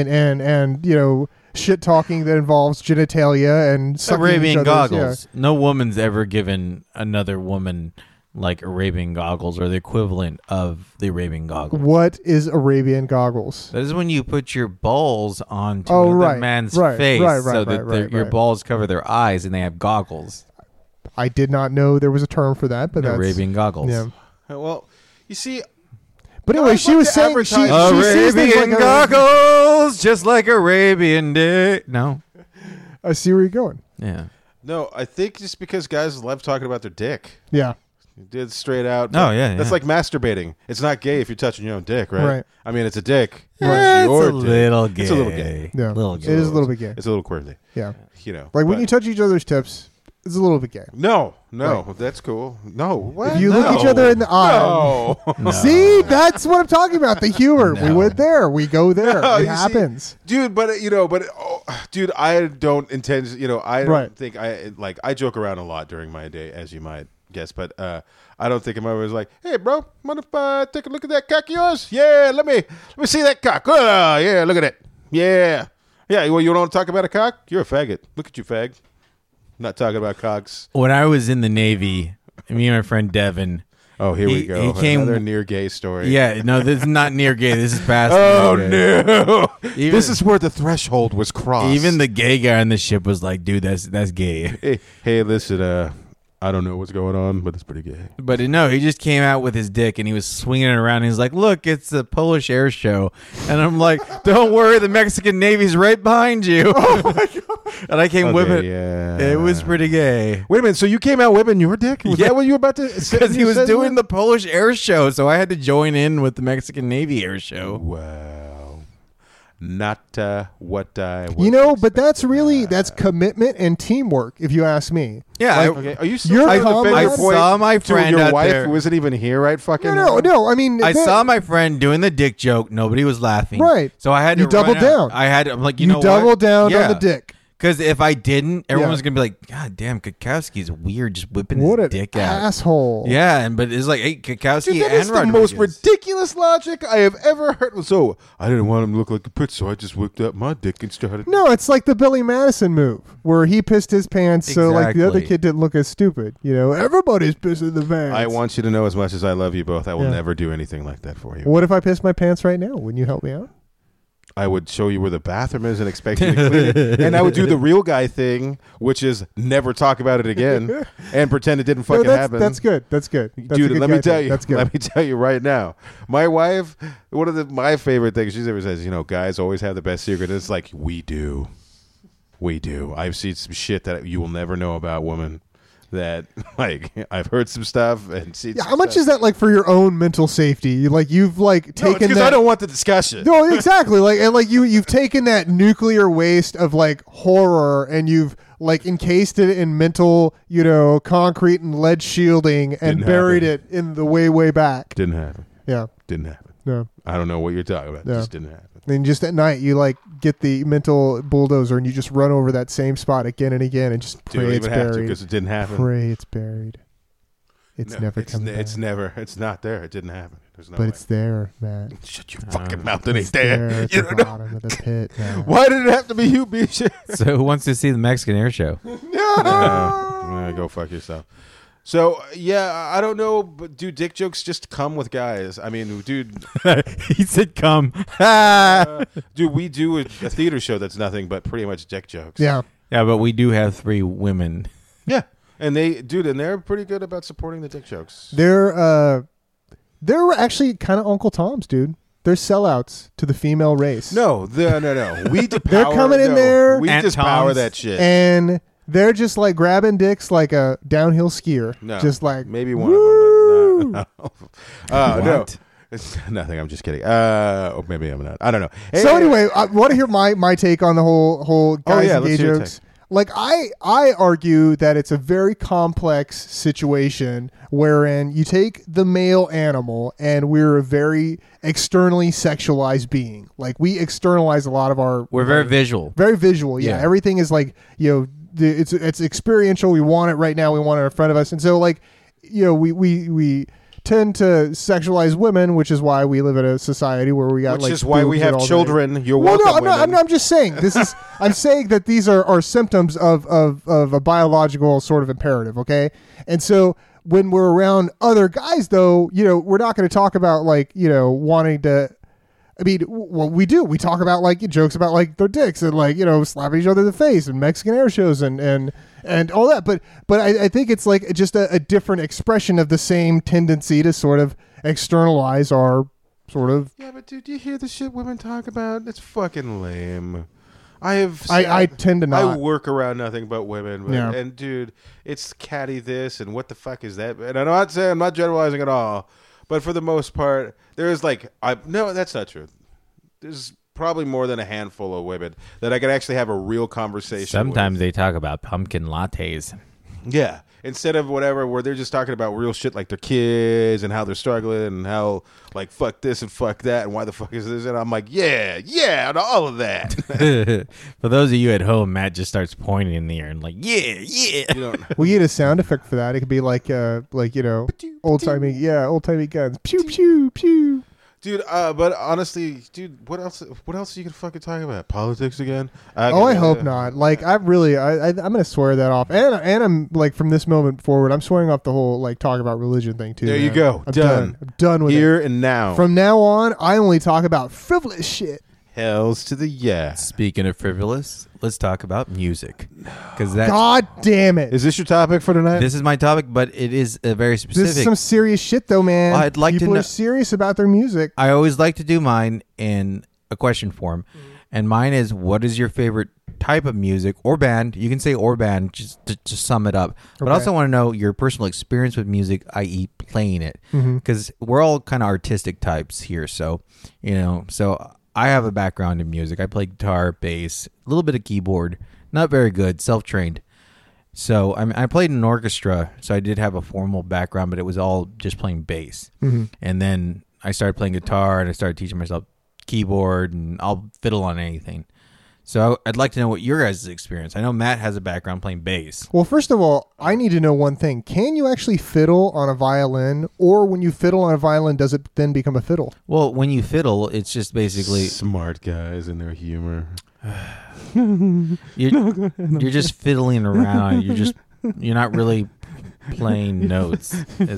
Speaker 2: and shit talking that involves genitalia and sucking
Speaker 1: Arabian
Speaker 2: each other's,
Speaker 1: goggles.
Speaker 2: yeah.
Speaker 1: No woman's ever given another woman like Arabian goggles or the equivalent of the Arabian goggles.
Speaker 2: What is Arabian goggles?
Speaker 1: That is when you put your balls onto
Speaker 2: right,
Speaker 1: another man's
Speaker 2: right,
Speaker 1: face
Speaker 2: right,
Speaker 1: so that your balls cover their eyes and they have goggles.
Speaker 2: I did not know there was a term for that, but that's
Speaker 1: Arabian goggles.
Speaker 2: Yeah.
Speaker 3: Well, you see.
Speaker 2: But anyway, she was saying she sees this
Speaker 1: Arabian
Speaker 2: like
Speaker 1: goggles, just like Arabian dick. No.
Speaker 2: I see where you're going.
Speaker 1: Yeah.
Speaker 3: No, I think just because guys love talking about their dick.
Speaker 2: Yeah.
Speaker 3: You did straight out.
Speaker 1: Oh, yeah.
Speaker 3: That's like masturbating. It's not gay if you're touching your own dick, right?
Speaker 2: Right.
Speaker 3: I mean, it's a dick.
Speaker 1: Yeah, it's
Speaker 3: your
Speaker 1: a
Speaker 3: dick.
Speaker 1: little gay.
Speaker 3: It's a little gay.
Speaker 2: Yeah.
Speaker 1: Little
Speaker 2: It
Speaker 1: gay.
Speaker 2: is a little bit gay.
Speaker 3: It's a little quirky.
Speaker 2: Yeah.
Speaker 3: Like
Speaker 2: Like when you touch each other's tips, it's a little bit gay.
Speaker 3: No, that's cool. No, what?
Speaker 2: If you look each other in the eye.
Speaker 3: No.
Speaker 2: See, that's what I'm talking about. The humor. We went there. We go there.
Speaker 3: No,
Speaker 2: it
Speaker 3: you
Speaker 2: happens.
Speaker 3: see, dude. But dude, I don't intend. I don't think I joke around a lot during my day, as you might guess. But I don't think I'm always like, "Hey, bro, mind if I take a look at that cock of yours? Yeah, let me see that cock. Yeah, look at it. Yeah. Well, you don't want to talk about a cock? You're a faggot. Look at you, fag. Not talking about cocks.
Speaker 1: When I was in the Navy, me and my friend Devin.
Speaker 3: Oh, here we go.
Speaker 1: He came,
Speaker 3: another near gay story.
Speaker 1: Yeah, no, this is not near gay. This is past.
Speaker 3: Oh
Speaker 1: near gay.
Speaker 3: no!
Speaker 1: Even,
Speaker 3: this is where the threshold was crossed.
Speaker 1: Even the gay guy on the ship was like, "Dude, that's gay."
Speaker 3: Hey, listen. I don't know what's going on, but it's pretty gay.
Speaker 1: But no, he just came out with his dick and he was swinging it around. And he's like, "Look, it's the Polish air show," and I'm like, "Don't worry, the Mexican Navy's right behind you." Oh my god! And I came whipping.
Speaker 3: Yeah.
Speaker 1: It was pretty gay.
Speaker 3: Wait a minute. So you came out whipping your dick? Was that what you were about to?
Speaker 1: Because he was doing the Polish air show, so I had to join in with the Mexican Navy air show.
Speaker 3: Wow. Not what I.
Speaker 2: But that's commitment and teamwork, if you ask me.
Speaker 1: Yeah.
Speaker 3: Okay. Are you?
Speaker 1: I saw my friend
Speaker 3: your
Speaker 1: out
Speaker 3: wife
Speaker 1: there.
Speaker 3: who isn't even here, right? Fucking.
Speaker 2: No. I mean,
Speaker 1: I saw my friend doing the dick joke. Nobody was laughing.
Speaker 2: Right.
Speaker 1: So I had to.
Speaker 2: You doubled
Speaker 1: run out.
Speaker 2: down.
Speaker 1: I'm like,
Speaker 2: you
Speaker 1: know what?
Speaker 2: doubled down on the dick.
Speaker 1: Because if I didn't, everyone was gonna be like, "God damn, Kukowski's weird, just whipping
Speaker 2: what
Speaker 1: his dick out."
Speaker 2: Asshole.
Speaker 1: Yeah, but it's like, hey, Kukowski
Speaker 3: Dude, that
Speaker 1: and
Speaker 3: is the
Speaker 1: Rodriguez.
Speaker 3: most ridiculous logic I have ever heard. So I didn't want him to look like a bitch, so I just whipped up my dick and started.
Speaker 2: No, it's like the Billy Madison move where he pissed his pants, so like the other
Speaker 1: Exactly.
Speaker 2: kid didn't look as stupid. Everybody's pissing the pants.
Speaker 3: I want you to know, as much as I love you both, I will never do anything like that for you.
Speaker 2: What if I piss my pants right now? Wouldn't you help me out?
Speaker 3: I would show you where the bathroom is and expect you to clean it. And I would do the real guy thing, which is never talk about it again and pretend it didn't fucking happen.
Speaker 2: That's good. That's good. That's
Speaker 3: Dude,
Speaker 2: a good
Speaker 3: let me
Speaker 2: guy
Speaker 3: tell
Speaker 2: thing.
Speaker 3: you.
Speaker 2: That's good.
Speaker 3: Let me tell you right now. My wife, one of my favorite things, she ever says, guys always have the best secret. It's like, we do. I've seen some shit that you will never know about, woman. That I've heard some stuff and seen.
Speaker 2: Yeah, how much is that like for your own mental safety? You've taken
Speaker 3: because
Speaker 2: that.
Speaker 3: I don't want the discussion.
Speaker 2: No, exactly. You've taken that nuclear waste of horror and you've encased it in mental, concrete and lead shielding and
Speaker 3: Didn't
Speaker 2: buried
Speaker 3: happen.
Speaker 2: it in the way back.
Speaker 3: Didn't happen.
Speaker 2: Yeah.
Speaker 3: Didn't happen.
Speaker 2: No.
Speaker 3: I don't know what you're talking about. It just didn't happen.
Speaker 2: And just at night, you get the mental bulldozer and you just run over that same spot again and again and just pray it's buried.
Speaker 3: Because it didn't happen.
Speaker 2: Pray it's buried. It's never coming back.
Speaker 3: It's not there. It didn't happen. There's no
Speaker 2: But
Speaker 3: way.
Speaker 2: it's there, Matt.
Speaker 3: Shut your fucking mouth. It ain't
Speaker 2: It's there
Speaker 3: there.
Speaker 2: at
Speaker 3: You
Speaker 2: the
Speaker 3: don't know.
Speaker 2: bottom of the pit, Matt.
Speaker 3: Why did it have to be you, bitch?
Speaker 1: So who wants to see the Mexican air show?
Speaker 3: Go fuck yourself. So, yeah, I don't know, but do dick jokes just come with guys? I mean, dude,
Speaker 1: He said, "Come."
Speaker 3: dude, we do a theater show that's nothing but pretty much dick jokes.
Speaker 2: Yeah.
Speaker 1: Yeah, but we do have 3 women.
Speaker 3: Yeah. And they're pretty good about supporting the dick jokes.
Speaker 2: They're actually kind of Uncle Toms, dude. They're sellouts to the female race.
Speaker 3: No. We
Speaker 2: They're coming in there.
Speaker 3: We
Speaker 1: Aunt
Speaker 3: just power
Speaker 1: Toms.
Speaker 3: that shit.
Speaker 2: And they're just grabbing dicks like a downhill skier.
Speaker 3: No,
Speaker 2: Just
Speaker 3: maybe one
Speaker 2: woo!
Speaker 3: of them, but No. No. It's nothing. I'm just kidding. Or maybe I'm not. I don't know. Hey,
Speaker 2: So anyway, I want to hear my take on the whole guys and gay
Speaker 3: let's hear your
Speaker 2: jokes. Like I argue that it's a very complex situation wherein you take the male animal and we're a very externally sexualized being. Like we externalize a lot of our.
Speaker 1: We're very visual.
Speaker 2: Very visual. Yeah.
Speaker 1: Yeah.
Speaker 2: Everything is like, it's experiential. We want it right now. We want it in front of us. And so like, we tend to sexualize women, which is why we live in a society where we got
Speaker 3: which
Speaker 2: like
Speaker 3: is why we
Speaker 2: boobs
Speaker 3: have
Speaker 2: all day.
Speaker 3: children. You're
Speaker 2: Well,
Speaker 3: welcome.
Speaker 2: no, I'm just saying this is. I'm saying that these are symptoms of a biological sort of imperative. Okay, and so when we're around other guys, though, we're not going to talk about like wanting to. I mean, well, we do. We talk about like jokes about like their dicks and like slapping each other in the face and Mexican air shows and all that. But I think it's like just a different expression of the same tendency to sort of externalize our sort of.
Speaker 3: Yeah, but dude, do you hear the shit women talk about? It's fucking lame. I
Speaker 2: tend to not.
Speaker 3: I work around nothing but women,
Speaker 2: Yeah.
Speaker 3: and dude, it's catty this and what the fuck is that? And I'm not saying, I'm not generalizing at all, but for the most part, there's like no, that's not true. There's probably more than a handful of women that I could actually have a real conversation.
Speaker 1: Sometimes
Speaker 3: with.
Speaker 1: they talk about pumpkin lattes.
Speaker 3: Yeah. Instead of whatever, where they're just talking about real shit like their kids and how they're struggling and how, like, fuck this and fuck that and why the fuck is this? And I'm like, yeah, and all of that.
Speaker 1: For those of you at home, Matt just starts pointing in the air and like, yeah.
Speaker 3: You don't,
Speaker 2: We get a sound effect for that. It could be like old timey guns. Pew pew pew.
Speaker 3: dude, but honestly, dude, what else are you gonna fucking talk about? Politics again?
Speaker 2: I hope not. Like I'm gonna swear that off, and I'm like from this moment forward, I'm swearing off the whole like talk about religion thing too.
Speaker 3: There you
Speaker 2: man.
Speaker 3: go.
Speaker 2: I'm
Speaker 3: Done.
Speaker 2: I'm done with
Speaker 3: Here
Speaker 2: it.
Speaker 3: and now.
Speaker 2: From now on, I only talk about frivolous shit.
Speaker 3: Hells to the yeah.
Speaker 1: Speaking of frivolous, let's talk about music. Because that
Speaker 2: God damn it!
Speaker 3: Is this your topic for tonight?
Speaker 1: this is my topic, but it is a very specific.
Speaker 2: This is some serious shit, though, man.
Speaker 1: Well, I'd like to
Speaker 2: People
Speaker 1: know-
Speaker 2: are serious about their music.
Speaker 1: I always like to do mine in a question form. And mine is, what is your favorite type of music or band? You can say or band just to sum it up. But I
Speaker 2: Okay.
Speaker 1: also want to know your personal experience with music, i.e. playing it. Because we're all kind of artistic types here. So, so I have a background in music. I play guitar, bass, a little bit of keyboard. Not very good, self-trained. So I played in an orchestra, so I did have a formal background, but it was all just playing bass. And then I started playing guitar, and I started teaching myself keyboard, and I'll fiddle on anything. So I'd like to know what your guys' experience. I know Matt has a background playing bass.
Speaker 2: Well, first of all, I need to know one thing. Can you actually fiddle on a violin? Or when you fiddle on a violin, does it then become a fiddle?
Speaker 1: Well, when you fiddle, it's just basically
Speaker 3: Smart guys and their humor.
Speaker 1: you're just fiddling around. You're not really playing notes.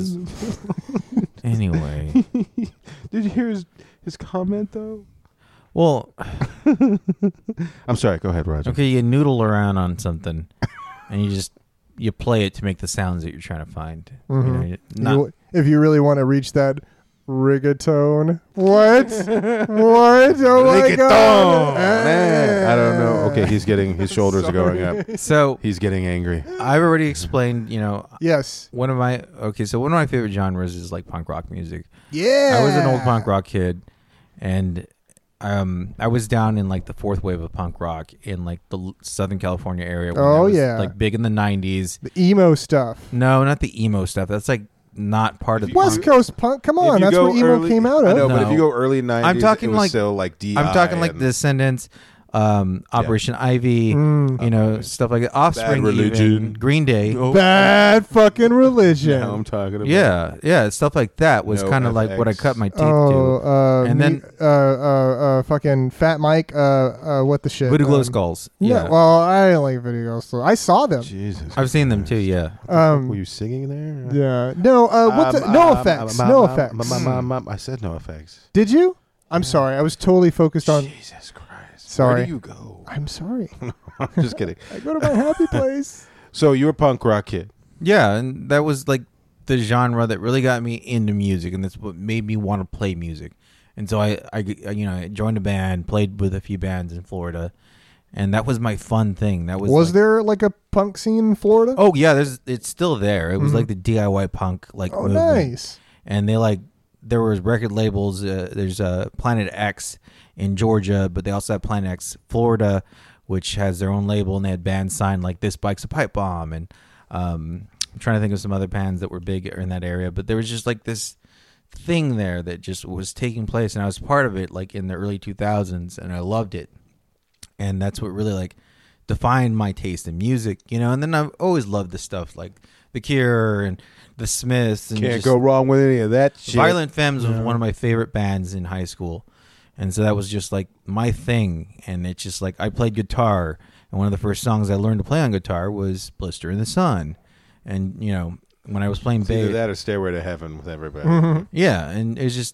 Speaker 1: Anyway,
Speaker 3: Did you hear his comment though?
Speaker 1: well,
Speaker 3: I'm sorry. Go ahead, Roger.
Speaker 1: okay, you noodle around on something, and you play it to make the sounds that you're trying to find.
Speaker 2: If you really want to reach that rigatone. What? What? Oh my god.
Speaker 3: Man, I don't know. Okay, he's getting his shoulders are going up.
Speaker 1: So
Speaker 3: He's getting angry.
Speaker 1: I've already explained.
Speaker 2: Yes.
Speaker 1: One of my favorite genres is like punk rock music.
Speaker 2: Yeah.
Speaker 1: I was an old punk rock kid, and I was down in like the fourth wave of punk rock in like the Southern California area. When
Speaker 2: Oh,
Speaker 1: that was,
Speaker 2: yeah.
Speaker 1: like big in the '90s.
Speaker 2: The emo stuff.
Speaker 1: No, not the emo stuff. That's like not part of the
Speaker 2: West
Speaker 1: punk.
Speaker 2: Coast punk. Come
Speaker 3: If
Speaker 2: on,
Speaker 3: you
Speaker 2: that's
Speaker 3: go
Speaker 2: where emo
Speaker 3: early-
Speaker 2: came out
Speaker 3: I
Speaker 2: of.
Speaker 3: know, but if
Speaker 1: No.
Speaker 3: you go early 90s,
Speaker 1: I'm talking
Speaker 3: it was
Speaker 1: like-
Speaker 3: still like DI.
Speaker 1: I'm talking like
Speaker 3: and
Speaker 1: the Descendants, Operation Ivy, stuff like that. Offspring,
Speaker 3: Religion.
Speaker 1: even, Green Day.
Speaker 3: Oh,
Speaker 2: Bad fucking religion.
Speaker 3: now I'm talking about.
Speaker 1: Yeah, stuff like that was
Speaker 3: No
Speaker 1: kind of like what I
Speaker 3: FX.
Speaker 1: cut my teeth to.
Speaker 2: And
Speaker 1: And
Speaker 2: then fucking Fat Mike. What the shit?
Speaker 1: Voodoo Glow Skulls. Yeah,
Speaker 2: Well, I didn't like Voodoo Glow Skulls. I saw them.
Speaker 3: Jesus.
Speaker 1: I've seen them too. Yeah.
Speaker 3: Were you singing there?
Speaker 2: Yeah. No. No effects. No effects.
Speaker 3: I said no effects.
Speaker 2: Did you? I'm sorry. I was totally focused on.
Speaker 3: Jesus Christ.
Speaker 2: Sorry.
Speaker 3: Where do you go?
Speaker 2: I'm sorry.
Speaker 3: I'm just kidding.
Speaker 2: I go to my happy place.
Speaker 3: So you're a punk rock kid.
Speaker 1: Yeah, and that was like the genre that really got me into music, and that's what made me want to play music. And so I joined a band, played with a few bands in Florida, And that was my fun thing. That was
Speaker 2: there like a punk scene in Florida?
Speaker 1: Oh yeah, it's still there. It was like the DIY punk movement.
Speaker 2: Nice.
Speaker 1: And there was record labels. There's Planet X in Georgia, but they also have Planet X Florida, which has their own label, and they had bands signed like This Bike's a Pipe Bomb, and I'm trying to think of some other bands that were big in that area. But there was just like this thing there that just was taking place, and I was part of it like in the early 2000s, and I loved it. And that's what really like defined my taste in music, And then I've always loved the stuff like The Cure and The Smiths. And
Speaker 3: Can't go wrong with any of that shit.
Speaker 1: Violent Femmes was one of my favorite bands in high school. And so that was just like my thing. And it's just like I played guitar. And one of the first songs I learned to play on guitar was Blister in the Sun. And, when I was playing bass.
Speaker 3: Either that or Stairway to Heaven with everybody.
Speaker 1: Yeah. And it's just,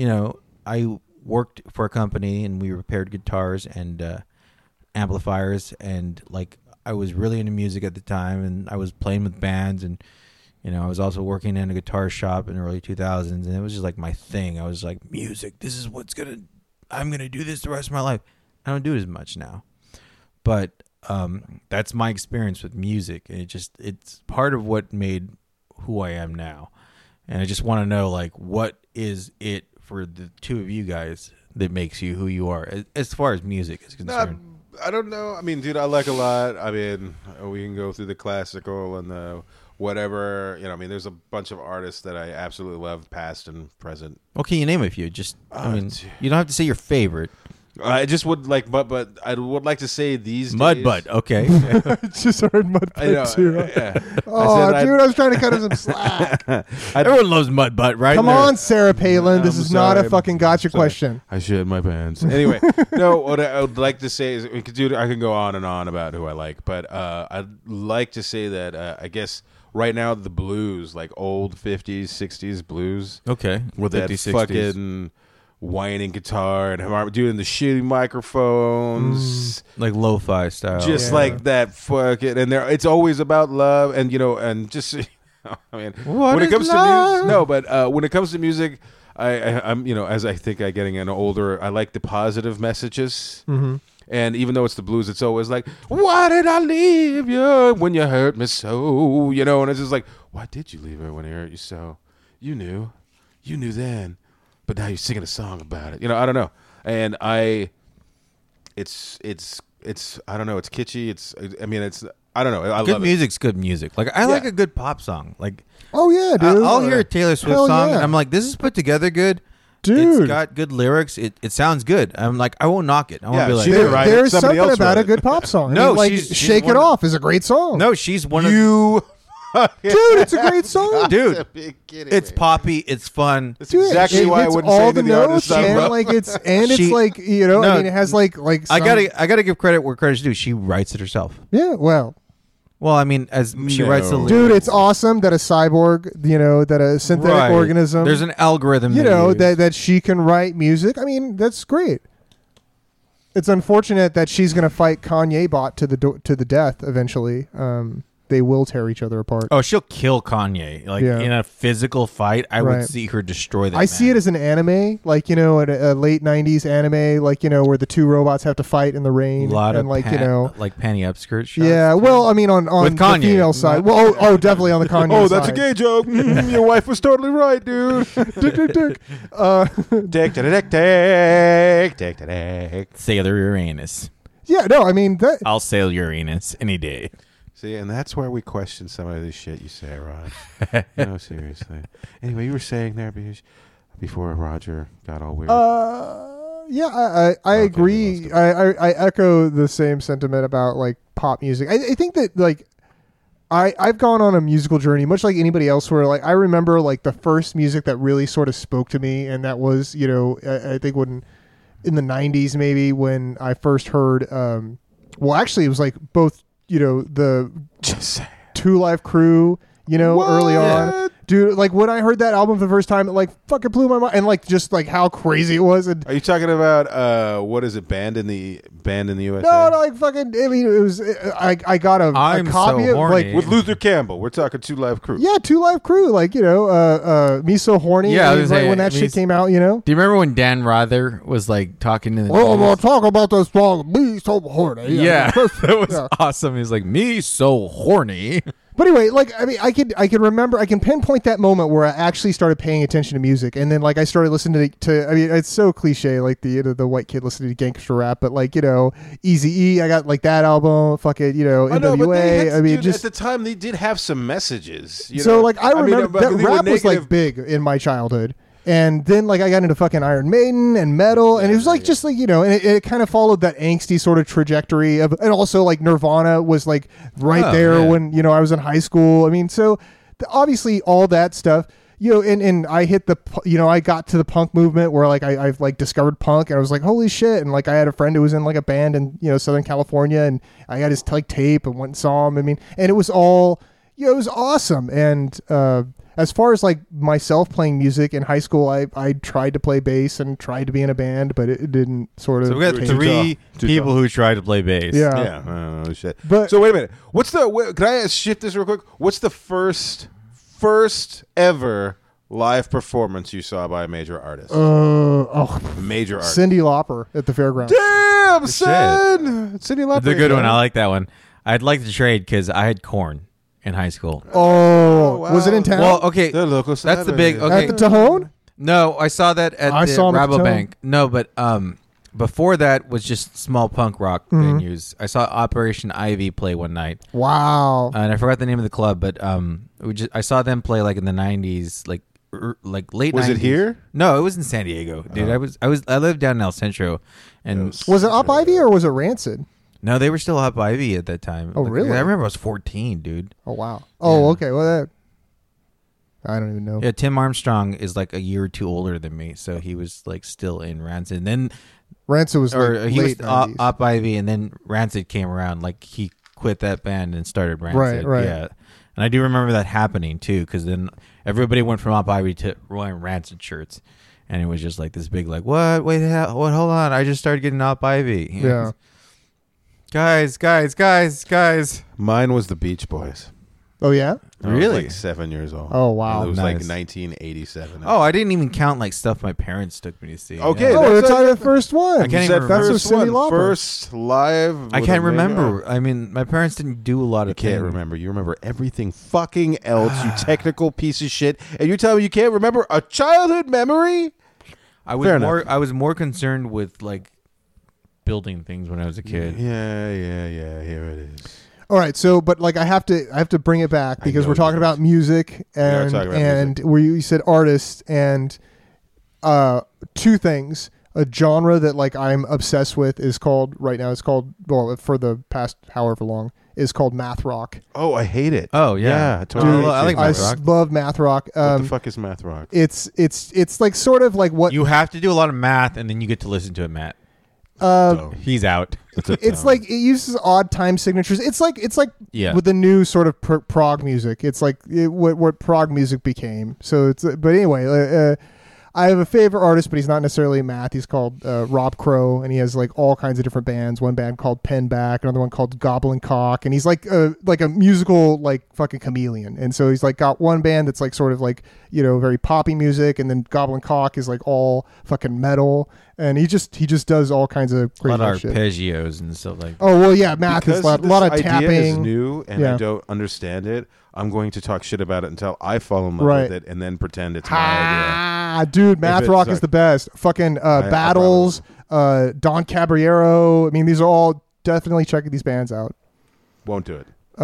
Speaker 1: I worked for a company and we repaired guitars and amplifiers, and like I was really into music at the time, and I was playing with bands, and I was also working in a guitar shop in the early 2000s, and it was just like my thing. I was like, music, this is I'm gonna do this the rest of my life. I don't do it as much now, but that's my experience with music, and it's part of what made who I am now. And I just want to know, like, what is it for the two of you guys that makes you who you are as far as music is concerned?
Speaker 3: I don't know. I mean, dude, I like a lot. I mean, we can go through the classical and the whatever. I mean, there's a bunch of artists that I absolutely love, past and present.
Speaker 1: Well, can you name a few? You don't have to say your favorite.
Speaker 3: I just would like, but I would like to say these days.
Speaker 1: Mudbutt, okay.
Speaker 2: Just heard Mudbutt too.
Speaker 3: Yeah.
Speaker 2: I was trying to cut him some slack.
Speaker 1: Everyone loves Mudbutt, right?
Speaker 2: Come on, Sarah Palin. This is not a fucking gotcha question.
Speaker 3: I shit my pants. Anyway, no. What I would like to say is, I can go on and on about who I like, but I'd like to say that I guess right now the blues, like old 50s, 60s blues,
Speaker 1: okay,
Speaker 3: with 50s, that 60s. Fucking whining guitar and doing the shitty microphones,
Speaker 1: like lo-fi style,
Speaker 3: just like that fucking. And it's always about love, and and just I mean, when it comes to music, no, but when it comes to music, I'm as I think I getting older, I like the positive messages. And even though it's the blues, it's always like, why did I leave you when you hurt me so? And it's just like, why did you leave her when he hurt you so? You knew then. But now you're singing a song about it. I don't know. And it's I don't know. It's kitschy. I don't know. I
Speaker 1: good
Speaker 3: love
Speaker 1: music's good music. Like I like a good pop song. Like,
Speaker 2: oh yeah, dude.
Speaker 1: I'll hear a Taylor Swift song and I'm like, this is put together good.
Speaker 2: Dude.
Speaker 1: It's got good lyrics. It sounds good. I'm like, I won't knock it. I won't be like,
Speaker 2: there's something about a good pop song.
Speaker 1: No,
Speaker 2: she's Shake It Off is a great song.
Speaker 1: No, she's one of
Speaker 2: you. Dude, it's a great song.
Speaker 1: Dude, it's poppy. It's fun.
Speaker 3: That's exactly why I wouldn't say the artist.
Speaker 2: It's like it has like.
Speaker 1: I gotta give credit where credit's due. She writes it herself.
Speaker 2: Yeah, well,
Speaker 1: as she writes the lyrics.
Speaker 2: Dude, it's awesome that a cyborg, that a synthetic organism.
Speaker 1: There's an algorithm.
Speaker 2: That she can write music. I mean, that's great. It's unfortunate that she's going to fight Kanye bot to the death eventually. They will tear each other apart.
Speaker 1: Oh, she'll kill Kanye. In a physical fight, I would see her destroy that man.
Speaker 2: See it as an anime, like, a late 90s anime, like, where the two robots have to fight in the rain.
Speaker 1: A lot
Speaker 2: and,
Speaker 1: of like panty upskirt shots.
Speaker 2: Yeah, well, I mean, on
Speaker 1: with
Speaker 2: the
Speaker 1: Kanye.
Speaker 2: female side. Well, definitely on the Kanye side.
Speaker 3: Oh, that's a gay joke. Your wife was totally right, dude. Dick.
Speaker 1: Sailor Uranus.
Speaker 2: Yeah, no, I mean...
Speaker 1: I'll sail Uranus any day.
Speaker 3: See, and that's where we question some of this shit you say, Rod. No, seriously. Anyway, you were saying there before Roger got all weird.
Speaker 2: Yeah, I agree. I echo the same sentiment about like pop music. I think that like I've gone on a musical journey, much like anybody else, where like I remember like the first music that really sort of spoke to me, and that was I think when in the 90s maybe when I first heard. Well, actually, it was like both. The Two Live Crew, early on. Dude, like when I heard that album for the first time, it like fucking blew my mind, and like just like how crazy it was. And
Speaker 3: Are you talking about what is it? Band in the USA?
Speaker 2: no, like fucking. I mean, it was. I got a
Speaker 1: I'm
Speaker 2: copy
Speaker 1: so
Speaker 2: of
Speaker 1: horny.
Speaker 2: like
Speaker 3: with Luther Campbell. We're talking Two Live Crew.
Speaker 2: yeah, Two Live Crew. Like Me So Horny.
Speaker 1: Yeah, I was
Speaker 2: right
Speaker 1: saying,
Speaker 2: when that shit came out. You know.
Speaker 1: Do you remember when Dan Rather was like talking to the
Speaker 2: Well, we'll talk about this song. Me So Horny.
Speaker 1: Yeah, that was
Speaker 2: Yeah.
Speaker 1: awesome. He's like, me so horny.
Speaker 2: But anyway, like I mean, I can remember, I can pinpoint that moment where I actually started paying attention to music, and then like I started listening to I mean, it's so cliche, like the white kid listening to gangster rap, but like Eazy-E, I got like that album, fucking
Speaker 3: I know, but
Speaker 2: NWA.
Speaker 3: they had,
Speaker 2: I mean,
Speaker 3: dude,
Speaker 2: just
Speaker 3: at the time they did have some messages. You
Speaker 2: so
Speaker 3: know?
Speaker 2: like I remember
Speaker 3: but
Speaker 2: that
Speaker 3: they were
Speaker 2: rap was like
Speaker 3: negative.
Speaker 2: big in my childhood. And then like I got into fucking Iron Maiden and metal, and it was like just like and it kind of followed that angsty sort of trajectory of, and also like Nirvana was like right there
Speaker 1: yeah.
Speaker 2: when I was in high school. I mean, so obviously all that stuff, and I hit the I got to the punk movement where like I've like discovered punk, and I was like holy shit, and like I had a friend who was in like a band in Southern California, and I got his like tape and went and saw him. I mean, and it was all it was awesome. And as far as like myself playing music in high school, I tried to play bass and tried to be in a band, but it didn't sort of.
Speaker 1: So we got
Speaker 2: take-
Speaker 1: three
Speaker 3: Too
Speaker 1: people
Speaker 3: tough.
Speaker 1: who tried to play bass.
Speaker 2: Yeah.
Speaker 3: Oh shit.
Speaker 2: But-
Speaker 3: so wait a minute. Can I shift this real quick? What's the first ever live performance you saw by a major artist? Major artist.
Speaker 2: Cyndi Lauper at the fairgrounds.
Speaker 3: Damn, son. Cindy Lauper.
Speaker 1: The good one. I like that one. I'd like to trade because I had Corn in high school.
Speaker 2: Oh,
Speaker 3: wow.
Speaker 2: was it in town?
Speaker 1: Well, okay,
Speaker 3: The local
Speaker 1: that's the big.
Speaker 3: celebrity.
Speaker 1: Okay,
Speaker 2: At the Tahone?
Speaker 1: no, I saw that at
Speaker 2: I
Speaker 1: the
Speaker 2: saw 'em at the
Speaker 1: Rabobank. No, but before that was just small punk rock venues. I saw Operation Ivy play one night,
Speaker 2: Wow.
Speaker 1: and I forgot the name of the club, but I saw them play like in the '90s, like late.
Speaker 3: Was
Speaker 1: 90s.
Speaker 3: it here?
Speaker 1: No, it was in San Diego, dude. I lived down in El Centro, and
Speaker 2: Was it Up Ivy or was it Rancid?
Speaker 1: no, they were still Up Ivy at that time.
Speaker 2: Oh,
Speaker 1: Like,
Speaker 2: really?
Speaker 1: I remember I was 14, dude.
Speaker 2: Oh, wow. Oh, okay. Well, that I don't even know.
Speaker 1: Yeah, Tim Armstrong is like a year or two older than me, so he was like still in Rancid. And then
Speaker 2: Rancid was
Speaker 1: or
Speaker 2: like
Speaker 1: he was
Speaker 2: late 90s.
Speaker 1: Up Ivy, and then Rancid came around. Like he quit that band and started Rancid.
Speaker 2: Right.
Speaker 1: Yeah, and I do remember that happening too, because then everybody went from Up Ivy to wearing Rancid shirts, and it was just like this big like, what? Wait, what? Hold on, I just started getting Up Ivy. You know?
Speaker 2: Yeah.
Speaker 1: Guys.
Speaker 3: Mine was the Beach Boys.
Speaker 2: Oh, yeah?
Speaker 3: I was
Speaker 1: Really?
Speaker 3: like 7 years old.
Speaker 2: Oh, wow.
Speaker 3: It was like
Speaker 1: Nice.
Speaker 3: 1987.
Speaker 1: Oh, I didn't even count like stuff my parents took me to see.
Speaker 3: Okay,
Speaker 1: Yeah.
Speaker 2: Oh,
Speaker 3: that's
Speaker 2: it's
Speaker 3: a-
Speaker 2: on the first one.
Speaker 1: I can't
Speaker 3: You said
Speaker 1: even
Speaker 2: That's
Speaker 1: remember.
Speaker 2: with
Speaker 3: first
Speaker 2: Cyndi
Speaker 3: one,
Speaker 2: Lauper.
Speaker 3: first live.
Speaker 1: I
Speaker 3: with
Speaker 1: can't
Speaker 3: a major
Speaker 1: remember.
Speaker 3: artist.
Speaker 1: I mean, my parents didn't do a lot of
Speaker 3: You can't
Speaker 1: things.
Speaker 3: remember. You remember everything fucking else, you technical piece of shit. And you're telling me you can't remember a childhood memory?
Speaker 1: I was
Speaker 3: Fair
Speaker 1: more.
Speaker 3: enough.
Speaker 1: I was more concerned with like building things when I was a kid.
Speaker 3: Yeah. Here it is.
Speaker 2: All right, so but like I have to bring it back because
Speaker 3: know
Speaker 2: we're talking
Speaker 3: you
Speaker 2: about music
Speaker 3: are
Speaker 2: and
Speaker 3: talking about
Speaker 2: and where you said artists and two things. A genre that like I'm obsessed with is called right now. It's called for the past however long is called math rock.
Speaker 3: Oh, I hate it.
Speaker 1: Oh yeah,
Speaker 3: I totally.
Speaker 1: I like
Speaker 3: hate
Speaker 1: math
Speaker 3: it.
Speaker 1: rock.
Speaker 2: Love math rock.
Speaker 3: What the fuck is math rock?
Speaker 2: It's like sort of like what
Speaker 1: You have to do a lot of math, and then you get to listen to it, Matt.
Speaker 3: Oh.
Speaker 1: He's out.
Speaker 2: it's like it uses odd time signatures. It's like
Speaker 1: Yeah.
Speaker 2: with the new sort of prog music. It's like what prog music became. So it's but anyway, I have a favorite artist, but he's not necessarily math. He's called Rob Crow, and he has like all kinds of different bands. One band called Penback, another one called Goblin Cock, and he's like a musical like fucking chameleon. And so he's like got one band that's like sort of like very poppy music, and then Goblin Cock is like all fucking metal, and he just does all kinds of
Speaker 1: A
Speaker 2: crazy
Speaker 1: lot of
Speaker 2: shit.
Speaker 1: arpeggios and stuff like.
Speaker 2: Oh well, yeah, math
Speaker 3: Because
Speaker 2: is a lot
Speaker 3: this
Speaker 2: of
Speaker 3: idea is
Speaker 2: tapping.
Speaker 3: new and
Speaker 2: Yeah.
Speaker 3: I don't understand it. I'm going to talk shit about it until I fall in love
Speaker 2: Right.
Speaker 3: with it and then pretend it's my idea.
Speaker 2: Ah, dude, math
Speaker 3: it
Speaker 2: rock
Speaker 3: sucks.
Speaker 2: is the best. Fucking
Speaker 3: I
Speaker 2: Battles, Don Caballero. I mean, these are all definitely checking these bands out.
Speaker 3: Won't do it.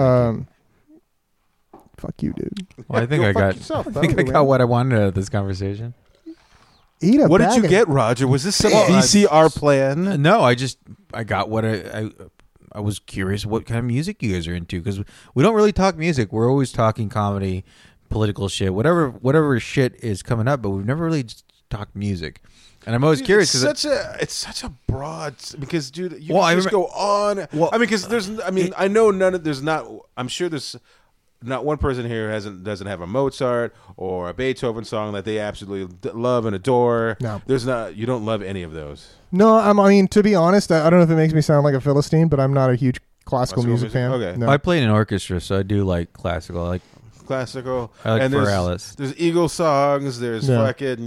Speaker 2: Fuck you, dude.
Speaker 1: Well, I think
Speaker 3: Go
Speaker 1: I
Speaker 3: fuck
Speaker 1: got.
Speaker 3: yourself,
Speaker 1: I think I
Speaker 3: though,
Speaker 1: got
Speaker 3: man.
Speaker 1: what I wanted out of this conversation.
Speaker 2: Eat a
Speaker 3: What did
Speaker 2: bag
Speaker 3: you
Speaker 2: of-
Speaker 3: get, Roger? Was this some
Speaker 1: Well,
Speaker 3: VCR plan?
Speaker 1: No, I got what I was curious what kind of music you guys are into, because we don't really talk music. We're always talking comedy, political shit, whatever shit is coming up, but we've never really just talked music. And I'm always curious because
Speaker 3: It's such a broad because, dude, you
Speaker 1: Well,
Speaker 3: can
Speaker 1: I
Speaker 3: just
Speaker 1: remem-
Speaker 3: go on.
Speaker 1: Well,
Speaker 3: I mean, because I know none of there's not. I'm sure there's not one person here doesn't have a Mozart or a Beethoven song that they absolutely love and adore.
Speaker 2: No.
Speaker 3: There's not. You don't love any of those.
Speaker 2: No, I mean, to be honest, I don't know if it makes me sound like a Philistine, but I'm not a huge classical music fan.
Speaker 3: Okay.
Speaker 2: No.
Speaker 1: I played in an orchestra, so I do like classical. I like
Speaker 3: Classical.
Speaker 1: and
Speaker 3: there's,
Speaker 1: for Alice.
Speaker 3: There's Eagle songs. There's
Speaker 2: Yeah.
Speaker 3: fucking,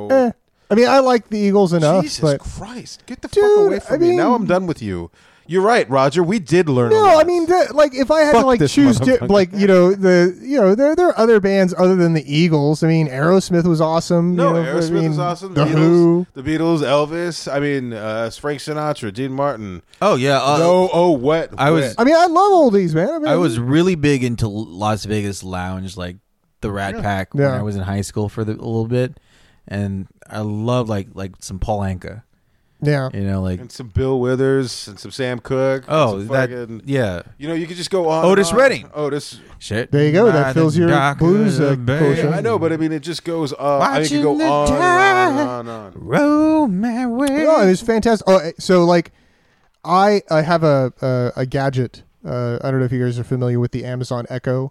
Speaker 2: I mean, I like the Eagles enough,
Speaker 3: Jesus
Speaker 2: but
Speaker 3: Christ. Get the
Speaker 2: Dude,
Speaker 3: fuck away from
Speaker 2: I
Speaker 3: me.
Speaker 2: mean-
Speaker 3: Now I'm done with you. You're right, Roger. We did learn a
Speaker 2: no,
Speaker 3: lot.
Speaker 2: I mean, like if I had
Speaker 3: Fuck
Speaker 2: to like
Speaker 3: this
Speaker 2: choose,
Speaker 3: motherfucker.
Speaker 2: there are other bands other than the Eagles. I mean, Aerosmith was awesome.
Speaker 3: No,
Speaker 2: Aerosmith
Speaker 3: was awesome.
Speaker 2: The
Speaker 3: Beatles,
Speaker 2: Who.
Speaker 3: The Beatles, Elvis. I mean, Frank Sinatra, Dean Martin.
Speaker 1: Oh yeah.
Speaker 3: Wet.
Speaker 1: I was-
Speaker 3: Wet.
Speaker 2: I mean, I love oldies, man.
Speaker 1: I was really big into Las Vegas lounge, like the Rat Pack, when
Speaker 2: Yeah.
Speaker 1: I was in high school for a little bit, and I love like some Paul Anka.
Speaker 2: Yeah.
Speaker 1: Like
Speaker 3: and some Bill Withers and some Sam Cooke.
Speaker 1: oh
Speaker 3: and some
Speaker 1: that
Speaker 3: fucking,
Speaker 1: yeah.
Speaker 3: you could just go on.
Speaker 1: Otis
Speaker 3: and on.
Speaker 1: Redding.
Speaker 3: Otis.
Speaker 1: Shit.
Speaker 2: There you go. That
Speaker 1: By
Speaker 2: fills
Speaker 1: the
Speaker 2: your
Speaker 1: dock
Speaker 2: blues
Speaker 1: of the bay.
Speaker 2: quotient.
Speaker 3: Yeah, I know, but I mean, it just goes. I mean, it can
Speaker 1: Watching
Speaker 3: go
Speaker 1: the
Speaker 3: on
Speaker 1: tide.
Speaker 3: and on and on.
Speaker 1: Row my way.
Speaker 2: No, it was fantastic. Oh, so like, I have a gadget. I don't know if you guys are familiar with the Amazon Echo.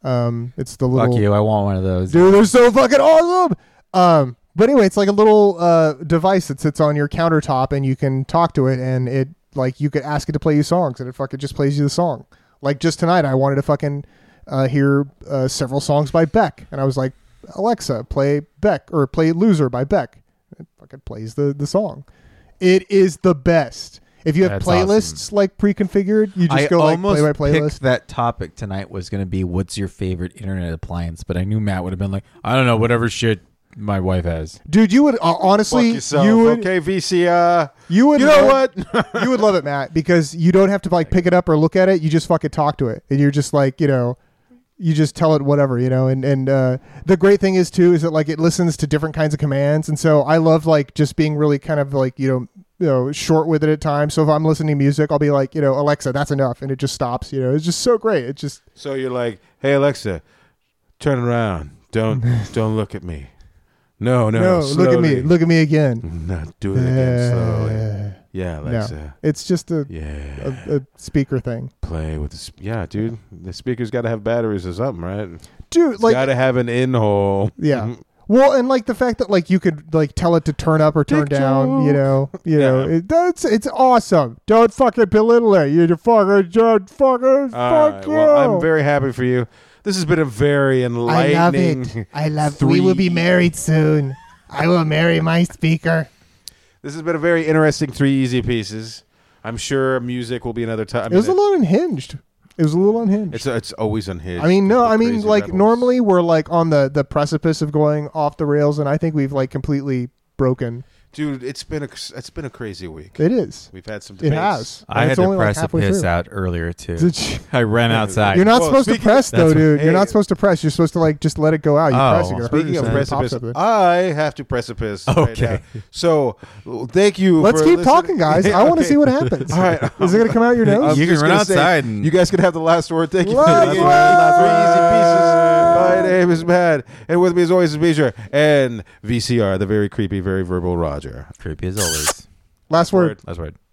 Speaker 2: It's the little
Speaker 1: Fuck you! I want one of those.
Speaker 2: dude. They're so fucking awesome. But anyway, it's like a little device that sits on your countertop, and you can talk to it, and it like you could ask it to play you songs, and it fucking just plays you the song. Like just tonight, I wanted to fucking hear several songs by Beck, and I was like, Alexa, play Beck or play Loser by Beck. It fucking plays the song. It is the best. If you have
Speaker 1: That's
Speaker 2: playlists like pre-configured, you just
Speaker 1: I
Speaker 2: go like
Speaker 1: almost
Speaker 2: play by playlist.
Speaker 1: picked that topic tonight was going to be what's your favorite internet appliance, but I knew Matt would have been like, I don't know, whatever shit my wife has.
Speaker 2: Dude, you would honestly,
Speaker 3: Fuck yourself.
Speaker 2: you would,
Speaker 3: Okay, VC.
Speaker 2: you would.
Speaker 3: You know
Speaker 2: love-
Speaker 3: what?
Speaker 2: you would love it, Matt, because you don't have to like pick it up or look at it. You just fucking talk to it, and you're just like, you just tell it whatever, and the great thing is too is that like it listens to different kinds of commands, and so I love like just being really kind of like short with it at times. So if I'm listening to music, I'll be like, Alexa, that's enough, and it just stops. It's just so great. It just
Speaker 3: So you're like, hey Alexa, turn around. Don't look at me. No,
Speaker 2: look at me,
Speaker 3: slowly.
Speaker 2: look at me again.
Speaker 3: No, do it again slowly. Yeah, Alexa.
Speaker 2: No, it's just a speaker thing,
Speaker 3: Play with the yeah, dude. The speaker's got to have batteries or something, right?
Speaker 2: dude. Like
Speaker 3: Got to have an in hole.
Speaker 2: Yeah. Well, and like the fact that like you could like tell it to turn up or turn
Speaker 3: Dick
Speaker 2: down,
Speaker 3: joke.
Speaker 2: it's awesome. Don't fucking belittle it. You fucking don't fucking fuck you.
Speaker 3: Well, I'm very happy for you. This has been a very enlightening.
Speaker 2: I love.
Speaker 3: We will
Speaker 2: be married soon. I will marry my speaker.
Speaker 3: This has been a very interesting 3 easy pieces. I'm sure music will be another time.
Speaker 2: It was a little unhinged. It was a little unhinged.
Speaker 3: It's always unhinged.
Speaker 2: I mean, no,
Speaker 3: The
Speaker 2: I mean,
Speaker 3: crazy
Speaker 2: like
Speaker 3: rebels.
Speaker 2: normally we're like on the precipice of going off the rails, and I think we've like completely broken.
Speaker 3: Dude, it's been a crazy week.
Speaker 2: It is.
Speaker 3: We've had some
Speaker 2: It
Speaker 3: debates.
Speaker 2: has.
Speaker 1: I
Speaker 2: And
Speaker 1: had
Speaker 2: it's
Speaker 1: to
Speaker 2: only, like,
Speaker 1: press a
Speaker 2: halfway
Speaker 1: piss
Speaker 2: through.
Speaker 1: out earlier too.
Speaker 2: It's-
Speaker 1: I ran outside.
Speaker 2: You're not
Speaker 3: Well,
Speaker 2: supposed to
Speaker 3: speaking-
Speaker 2: press though,
Speaker 1: that's-
Speaker 2: dude.
Speaker 3: hey.
Speaker 2: You're not supposed to press. You're supposed to like just let it go out. You
Speaker 1: Oh,
Speaker 2: press it. You're gonna hurt
Speaker 3: Speaking of
Speaker 2: yourself. It pops
Speaker 3: precipice,
Speaker 2: up.
Speaker 3: I have to precipice.
Speaker 1: Okay.
Speaker 3: Right now. So, thank you.
Speaker 2: Let's
Speaker 3: for
Speaker 2: keep
Speaker 3: listening.
Speaker 2: talking, guys. I want to
Speaker 3: Okay.
Speaker 2: see what happens.
Speaker 3: All right.
Speaker 2: Is it going to come out your
Speaker 3: I'm
Speaker 2: nose?
Speaker 1: You can
Speaker 3: just
Speaker 1: run
Speaker 3: gonna say,
Speaker 1: outside and-
Speaker 3: you guys can have the last word. Thank you.
Speaker 2: Last
Speaker 3: for
Speaker 2: word.
Speaker 3: 3 easy pieces. My name is Matt, and with me as always is Beecher and VCR, the very creepy, very verbal Roger.
Speaker 1: Creepy as always.
Speaker 2: Last word.
Speaker 1: Last word.